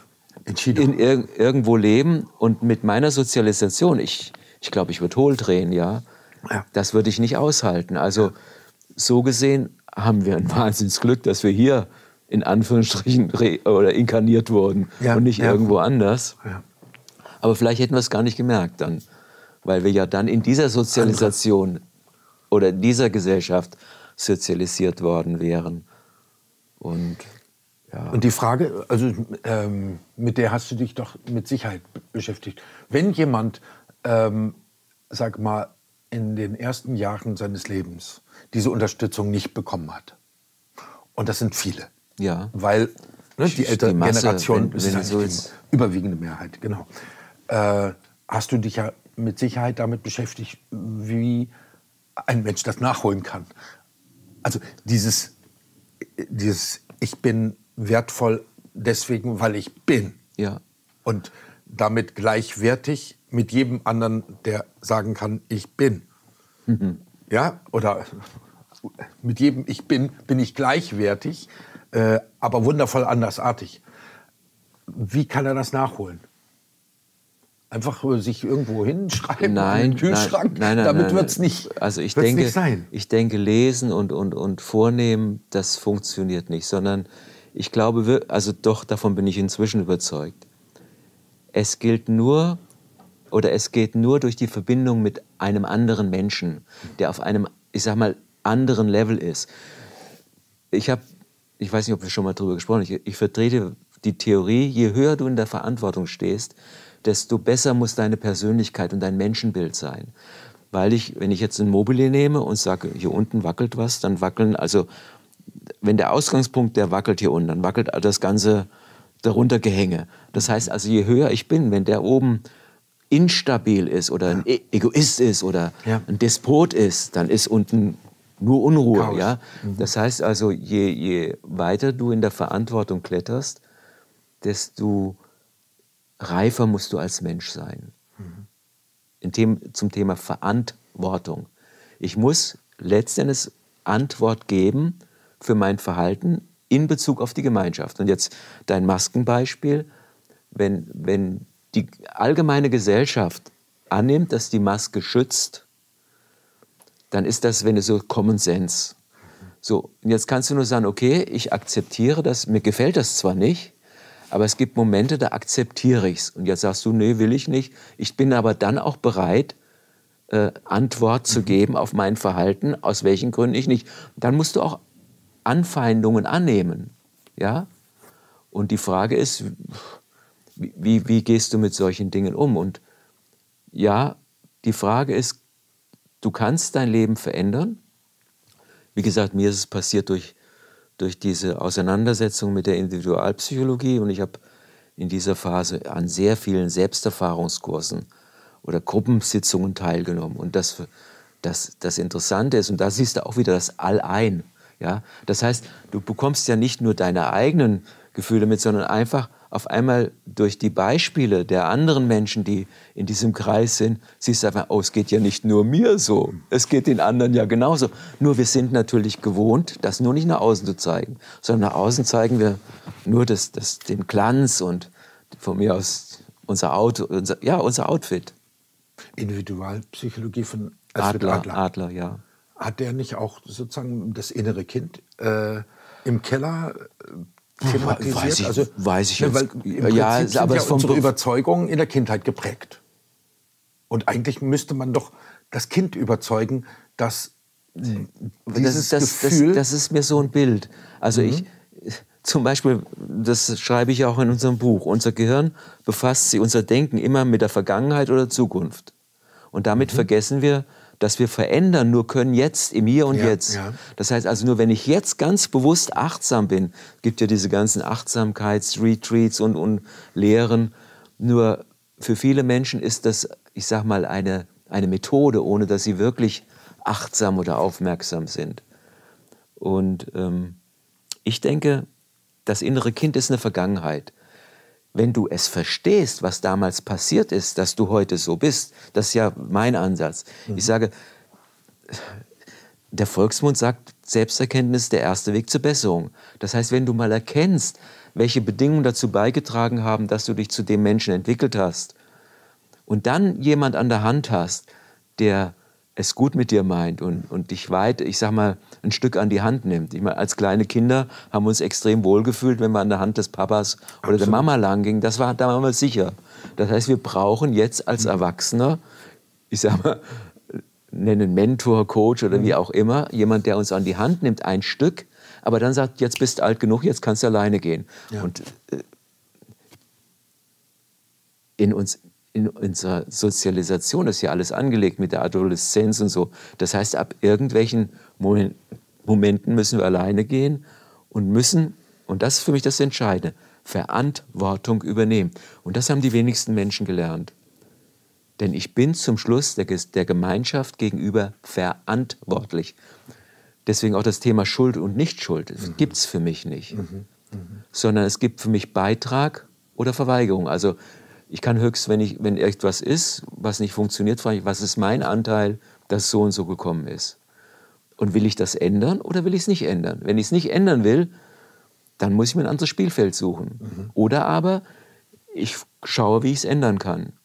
B: in ir- irgendwo leben und mit meiner Sozialisation, ich Ich glaube, ich würde hohl drehen, ja. ja. Das würde ich nicht aushalten. Also so gesehen haben wir ein Wahnsinnsglück, dass wir hier in Anführungsstrichen re- oder inkarniert wurden ja. und nicht ja. irgendwo anders. Ja. Aber vielleicht hätten wir es gar nicht gemerkt dann, weil wir ja dann in dieser Sozialisation Andere. oder in dieser Gesellschaft sozialisiert worden wären. Und, ja.
A: und die Frage, also ähm, mit der hast du dich doch mit Sicherheit beschäftigt. Wenn jemand Ähm, sag mal, in den ersten Jahren seines Lebens diese Unterstützung nicht bekommen hat. Und das sind viele.
B: Ja.
A: Weil ne, die ältere die Masse, Generation,
B: wenn, wenn
A: ist
B: so
A: die
B: ist.
A: überwiegende Mehrheit, genau. Äh, hast du dich ja mit Sicherheit damit beschäftigt, wie ein Mensch das nachholen kann. Also dieses, dieses ich bin wertvoll deswegen, weil ich bin.
B: Ja.
A: Und damit gleichwertig mit jedem anderen, der sagen kann, ich bin. Mhm. Ja, oder mit jedem ich bin, bin ich gleichwertig, äh, aber wundervoll andersartig. Wie kann er das nachholen? Einfach sich irgendwo hinschreiben,
B: nein,
A: in den Kühlschrank?
B: Nein, nein, nein,
A: damit
B: nein,
A: wird es nicht,
B: also ich
A: wird's
B: denke,
A: nicht sein.
B: Ich denke, lesen und, und, und vornehmen, das funktioniert nicht, sondern ich glaube, also doch, davon bin ich inzwischen überzeugt. Es gilt nur, oder es geht nur durch die Verbindung mit einem anderen Menschen, der auf einem, ich sag mal, anderen Level ist. Ich habe, ich weiß nicht, ob wir schon mal drüber gesprochen haben, ich, ich vertrete die Theorie, je höher du in der Verantwortung stehst, desto besser muss deine Persönlichkeit und dein Menschenbild sein. Weil ich, wenn ich jetzt ein Mobile nehme und sage, hier unten wackelt was, dann wackeln, also wenn der Ausgangspunkt, der wackelt hier unten, dann wackelt das ganze darunter Gehänge. Das heißt also, je höher ich bin, wenn der oben instabil ist oder ein e Egoist ist oder ja. ein Despot ist, dann ist unten nur Unruhe. Ja? Mhm. Das heißt also, je, je weiter du in der Verantwortung kletterst, desto reifer musst du als Mensch sein. Mhm. In dem, zum Thema Verantwortung. Ich muss letztendlich Antwort geben für mein Verhalten in Bezug auf die Gemeinschaft. Und jetzt dein Maskenbeispiel, wenn, wenn die allgemeine Gesellschaft annimmt, dass die Maske schützt, dann ist das, wenn du so, Common Sense. So, und jetzt kannst du nur sagen, okay, ich akzeptiere das, mir gefällt das zwar nicht, aber es gibt Momente, da akzeptiere ich es. Und jetzt sagst du, nee, will ich nicht. Ich bin aber dann auch bereit, äh, Antwort zu geben auf mein Verhalten, aus welchen Gründen ich nicht. Dann musst du auch Anfeindungen annehmen. Ja? Und die Frage ist, wie, wie gehst du mit solchen Dingen um? Und ja, die Frage ist, du kannst dein Leben verändern. Wie gesagt, mir ist es passiert durch, durch diese Auseinandersetzung mit der Individualpsychologie. Und ich habe in dieser Phase an sehr vielen Selbsterfahrungskursen oder Gruppensitzungen teilgenommen. Und das, das, das Interessante ist, und da siehst du auch wieder das All-Ein. Ja? Das heißt, du bekommst ja nicht nur deine eigenen Gefühle mit, sondern einfach auf einmal durch die Beispiele der anderen Menschen, die in diesem Kreis sind, siehst du einfach, oh, es geht ja nicht nur mir so, es geht den anderen ja genauso. Nur wir sind natürlich gewohnt, das nur nicht nach außen zu zeigen, sondern nach außen zeigen wir nur das, das, den Glanz und von mir aus unser, Auto, unser, ja, unser Outfit.
A: Individualpsychologie von
B: Adler, Adler. Adler, ja.
A: Hat der nicht auch sozusagen das innere Kind äh, im Keller äh, thematisiert?
B: Weiß ich, also, weiß ich
A: ne,
B: jetzt.
A: Weil im Prinzip
B: ja,
A: sind
B: aber
A: ja
B: vom
A: unsere Überzeugungen in der Kindheit geprägt. Und eigentlich müsste man doch das Kind überzeugen, dass dieses
B: das, das,
A: Gefühl...
B: Das, das ist mir so ein Bild. Also mhm. ich... Zum Beispiel, das schreibe ich auch in unserem Buch, unser Gehirn befasst sich, unser Denken immer mit der Vergangenheit oder Zukunft. Und damit mhm. vergessen wir, dass wir verändern nur können jetzt, im Hier und
A: ja,
B: Jetzt.
A: Ja.
B: Das heißt also nur, wenn ich jetzt ganz bewusst achtsam bin, gibt ja diese ganzen Achtsamkeitsretreats und, und Lehren, nur für viele Menschen ist das, ich sag mal, eine, eine Methode, ohne dass sie wirklich achtsam oder aufmerksam sind. Und ähm, ich denke, das innere Kind ist eine Vergangenheit. Wenn du es verstehst, was damals passiert ist, dass du heute so bist, das ist ja mein Ansatz. Mhm. Ich sage, der Volksmund sagt, Selbsterkenntnis ist der erste Weg zur Besserung. Das heißt, wenn du mal erkennst, welche Bedingungen dazu beigetragen haben, dass du dich zu dem Menschen entwickelt hast und dann jemand an der Hand hast, der es gut mit dir meint und, und dich weit, ich sag mal, ein Stück an die Hand nimmt. Ich meine, als kleine Kinder haben wir uns extrem wohlgefühlt, wenn wir an der Hand des Papas oder Absolut. Der Mama lang gingen. Das war, da waren wir sicher. Das heißt, wir brauchen jetzt als Erwachsener, ich sag mal, nennen Mentor, Coach oder wie auch immer, jemand, der uns an die Hand nimmt, ein Stück, aber dann sagt, jetzt bist du alt genug, jetzt kannst du alleine gehen. Ja. Und äh, in uns in unserer Sozialisation ist ja alles angelegt mit der Adoleszenz und so. Das heißt, ab irgendwelchen Momenten müssen wir alleine gehen und müssen, und das ist für mich das Entscheidende, Verantwortung übernehmen. Und das haben die wenigsten Menschen gelernt. Denn ich bin zum Schluss der, der Gemeinschaft gegenüber verantwortlich. Deswegen auch das Thema Schuld und Nichtschuld. Das mhm. gibt es für mich nicht. Mhm. Mhm. Sondern es gibt für mich Beitrag oder Verweigerung. Also ich kann höchst, wenn, ich, wenn etwas ist, was nicht funktioniert, frage ich, was ist mein Anteil, dass so und so gekommen ist? Und will ich das ändern oder will ich es nicht ändern? Wenn ich es nicht ändern will, dann muss ich mir ein anderes Spielfeld suchen. Mhm. Oder aber ich schaue, wie ich es ändern kann.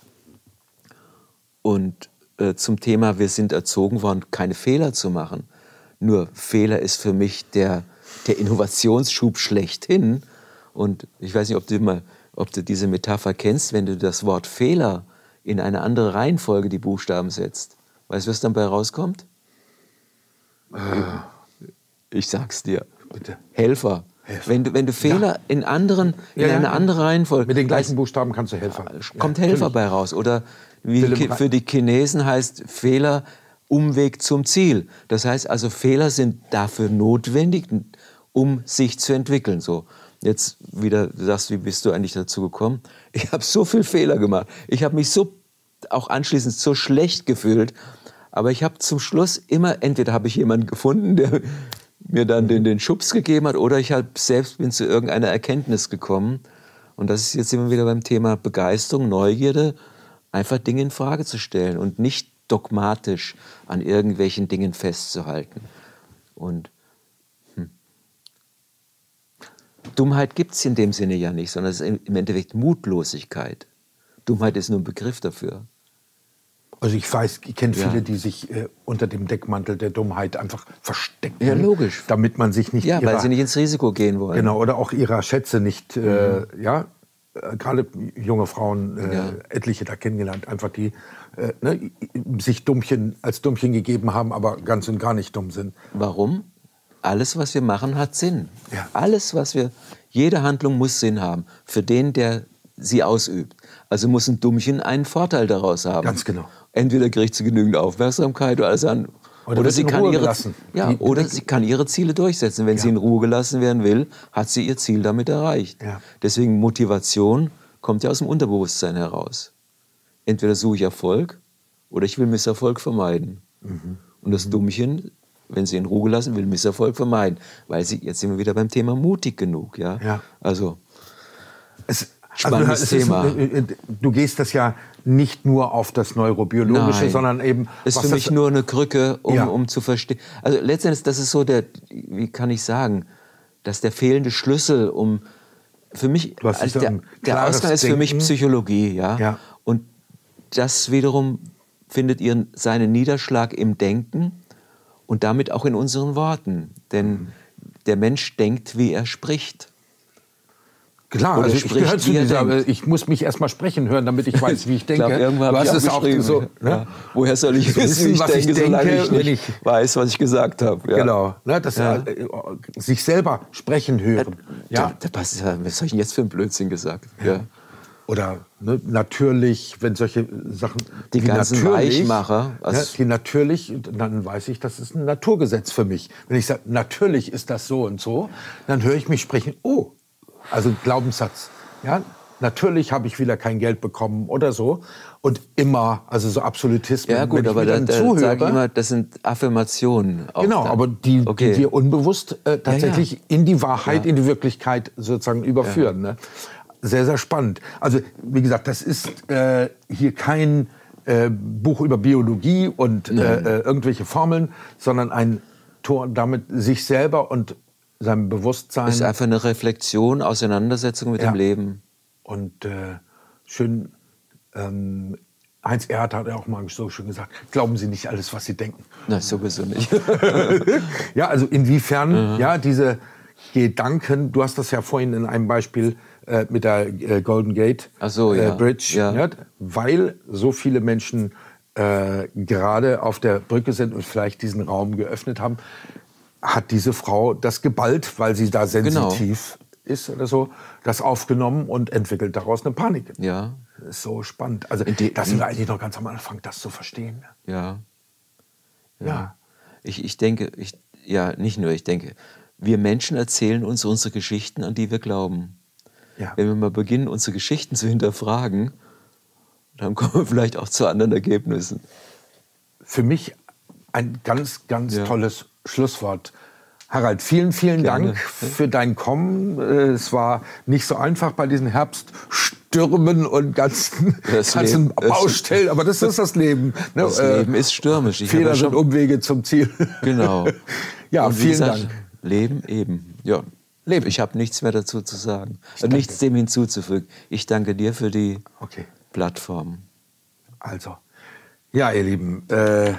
B: Und äh, zum Thema, wir sind erzogen worden, keine Fehler zu machen. Nur Fehler ist für mich der, der Innovationsschub schlechthin. Und ich weiß nicht, ob du mal... ob du diese Metapher kennst, wenn du das Wort Fehler in eine andere Reihenfolge die Buchstaben setzt. Weißt du, was dann bei rauskommt?
A: Äh,
B: ich sag's dir.
A: Bitte.
B: Helfer. Helfer. Wenn du, wenn du Fehler ja. in, anderen, in ja, ja, eine andere Reihenfolge...
A: Mit den gleichen Buchstaben kannst du Helfer.
B: Kommt ja, Helfer bei raus. Oder wie für die Chinesen heißt Fehler Umweg zum Ziel. Das heißt also, Fehler sind dafür notwendig, um sich zu entwickeln. So, jetzt wieder, du sagst, wie bist du eigentlich dazu gekommen? Ich habe so viel Fehler gemacht. Ich habe mich so auch anschließend so schlecht gefühlt. Aber ich habe zum Schluss immer, entweder habe ich jemanden gefunden, der mir dann den, den Schubs gegeben hat, oder ich halt selbst bin zu irgendeiner Erkenntnis gekommen. Und das ist jetzt immer wieder beim Thema Begeisterung, Neugierde, einfach Dinge in Frage zu stellen und nicht dogmatisch an irgendwelchen Dingen festzuhalten. Und hm. Dummheit gibt es in dem Sinne ja nicht, sondern es ist im Endeffekt Mutlosigkeit. Dummheit ist nur ein Begriff dafür.
A: Also ich weiß, ich kenne viele,
B: Ja.
A: die sich äh, unter dem Deckmantel der Dummheit einfach verstecken.
B: Ja, logisch.
A: Damit man sich nicht
B: Ja,
A: ihrer,
B: weil sie nicht ins Risiko gehen wollen.
A: genau, oder auch ihrer Schätze nicht, äh, ja, äh, gerade junge Frauen, äh,
B: Ja.
A: etliche da kennengelernt, einfach die äh, ne, sich Dummchen als Dummchen gegeben haben, aber ganz und gar nicht dumm sind.
B: Warum? Alles, was wir machen, hat Sinn.
A: Ja.
B: Alles, was wir, jede Handlung muss Sinn haben für den, der sie ausübt. Also muss ein Dummchen einen Vorteil daraus haben.
A: Ganz genau.
B: Entweder kriegt sie genügend Aufmerksamkeit oder alles andere.
A: Oder wird
B: sie
A: in
B: kann
A: Ruhe
B: ihre,
A: gelassen.
B: ja,
A: Die-
B: oder sie kann ihre Ziele durchsetzen. Wenn
A: Ja.
B: sie in Ruhe gelassen werden will, hat sie ihr Ziel damit erreicht.
A: Ja.
B: Deswegen Motivation kommt ja aus dem Unterbewusstsein heraus. Entweder suche ich Erfolg oder ich will Misserfolg vermeiden.
A: Mhm.
B: Und das Dummchen, wenn sie in Ruhe gelassen will, Misserfolg vermeiden. Weil sie, jetzt sind wir wieder beim Thema mutig genug. Ja?
A: Ja.
B: Also,
A: Es,
B: Spannendes
A: es ist,
B: Thema.
A: äh, äh, du gehst das ja nicht nur auf das Neurobiologische,
B: Nein.
A: sondern eben...
B: ist
A: was
B: für
A: das-
B: mich nur eine Krücke, um,
A: Ja.
B: um zu verstehen. Also letztendlich, das ist so der, wie kann ich sagen, dass der fehlende Schlüssel, um für mich,
A: Du hast
B: also
A: sicher
B: der,
A: ein
B: der
A: klares
B: Ausgang ist für mich
A: Denken.
B: Psychologie, ja?
A: Ja.
B: Und das wiederum findet ihren, seinen Niederschlag im Denken und damit auch in unseren Worten. Denn
A: Mhm.
B: der Mensch denkt, wie er spricht.
A: Klar,
B: Oder
A: also ich
B: spricht,
A: gehöre zu
B: wie er
A: dieser,
B: denkt.
A: ich muss mich erst mal sprechen hören, damit ich weiß, wie ich denke.
B: Ich glaube, irgendwann
A: du
B: habe
A: hast
B: ich
A: es
B: auch
A: auch
B: geschrieben.
A: so, ne?
B: Ja. Woher soll ich
A: Zu
B: wissen, wie ich
A: was ich
B: denke, solange
A: denke,
B: ich
A: wenn
B: nicht
A: ich-
B: weiß, was ich gesagt habe? Ja.
A: Genau, ne, das
B: Ja.
A: äh, sich selber sprechen hören.
B: Ja.
A: Ja.
B: Da, da, was, was habe ich denn jetzt für einen Blödsinn gesagt? Ja.
A: Oder ne, natürlich, wenn solche Sachen
B: Die ganzen
A: natürlich,
B: Weichmacher, also-
A: ja, die natürlich, dann weiß ich, das ist ein Naturgesetz für mich. Wenn ich sage, natürlich ist das so und so, dann höre ich mich sprechen, oh, also Glaubenssatz, ja, natürlich habe ich wieder kein Geld bekommen oder so. Und immer, also so Absolutismen.
B: Ja gut,
A: wenn ich
B: aber
A: mir
B: da,
A: dann
B: da
A: zuhöre,
B: sage ich immer, das sind Affirmationen. auch
A: genau,
B: dann.
A: aber die,
B: Okay.
A: die dir unbewusst äh, tatsächlich
B: Ja, ja.
A: in die Wahrheit,
B: Ja.
A: in die Wirklichkeit sozusagen überführen. Ne? Sehr, sehr spannend. Also wie gesagt, das ist äh, hier kein äh, Buch über Biologie und äh, äh, irgendwelche Formeln, sondern ein Tor damit sich selber und seinem Bewusstsein.
B: ist einfach eine Reflexion, Auseinandersetzung mit
A: Ja.
B: dem Leben.
A: Und äh, schön, ähm, Heinz Erhardt hat ja auch mal so schön gesagt, glauben Sie nicht alles, was Sie denken.
B: Na, sowieso nicht.
A: Ja, also inwiefern, ja, diese Gedanken, du hast das ja vorhin in einem Beispiel äh, mit der äh, Golden Gate
B: Ach so, ja.
A: äh, Bridge,
B: Ja.
A: ne, weil so viele Menschen äh, gerade auf der Brücke sind und vielleicht diesen Raum geöffnet haben, hat diese Frau das geballt, weil sie da sensitiv ist oder so, das aufgenommen und entwickelt daraus eine Panik.
B: Ja,
A: Das ist so spannend. Also
B: die-
A: da sind wir eigentlich noch ganz am Anfang, das zu verstehen.
B: ja.
A: Ja.
B: Ich, ich denke, ich, ja, nicht nur ich denke, wir Menschen erzählen uns unsere Geschichten, an die wir glauben.
A: Ja.
B: Wenn wir mal beginnen, unsere Geschichten zu hinterfragen, dann kommen wir vielleicht auch zu anderen Ergebnissen.
A: Für mich ein ganz, ganz
B: Ja.
A: tolles Schlusswort. Harald, vielen, vielen
B: Gerne.
A: Dank für dein Kommen. Äh, Es war nicht so einfach bei diesen Herbststürmen und ganzen,
B: Das
A: ganzen
B: Leben- das-
A: Baustellen, aber das ist das Leben. Ne?
B: Das
A: Äh,
B: Leben ist stürmisch. Ich habe
A: Fehler
B: ja
A: sind
B: schon-
A: Umwege zum Ziel.
B: Genau.
A: Ja,
B: Und wie
A: vielen
B: gesagt,
A: Dank.
B: Leben eben. Ja.
A: Leben.
B: Ich habe nichts mehr dazu zu sagen.
A: danke.
B: Nichts dem hinzuzufügen. Ich danke dir für die
A: Okay,
B: Plattform.
A: also. Ja, ihr Lieben, äh,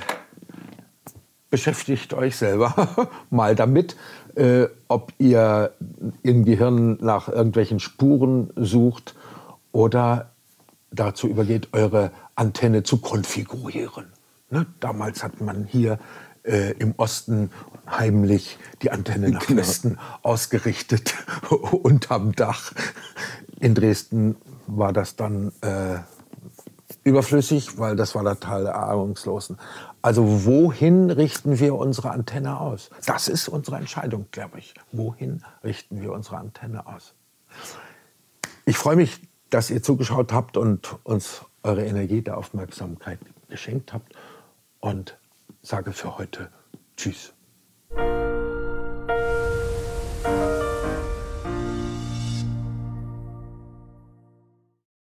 A: beschäftigt euch selber mal damit, äh, ob ihr im Gehirn nach irgendwelchen Spuren sucht oder dazu übergeht, eure Antenne zu konfigurieren. Ne? Damals hat man hier äh, im Osten heimlich die Antenne nach
B: Genau.
A: Westen ausgerichtet, unterm Dach. In Dresden war das dann äh, überflüssig, weil das war der Teil der Ahnungslosen. Also wohin richten wir unsere Antenne aus? Das ist unsere Entscheidung, glaube ich. Wohin richten wir unsere Antenne aus? Ich freue mich, dass ihr zugeschaut habt und uns eure Energie der Aufmerksamkeit geschenkt habt und sage für heute Tschüss.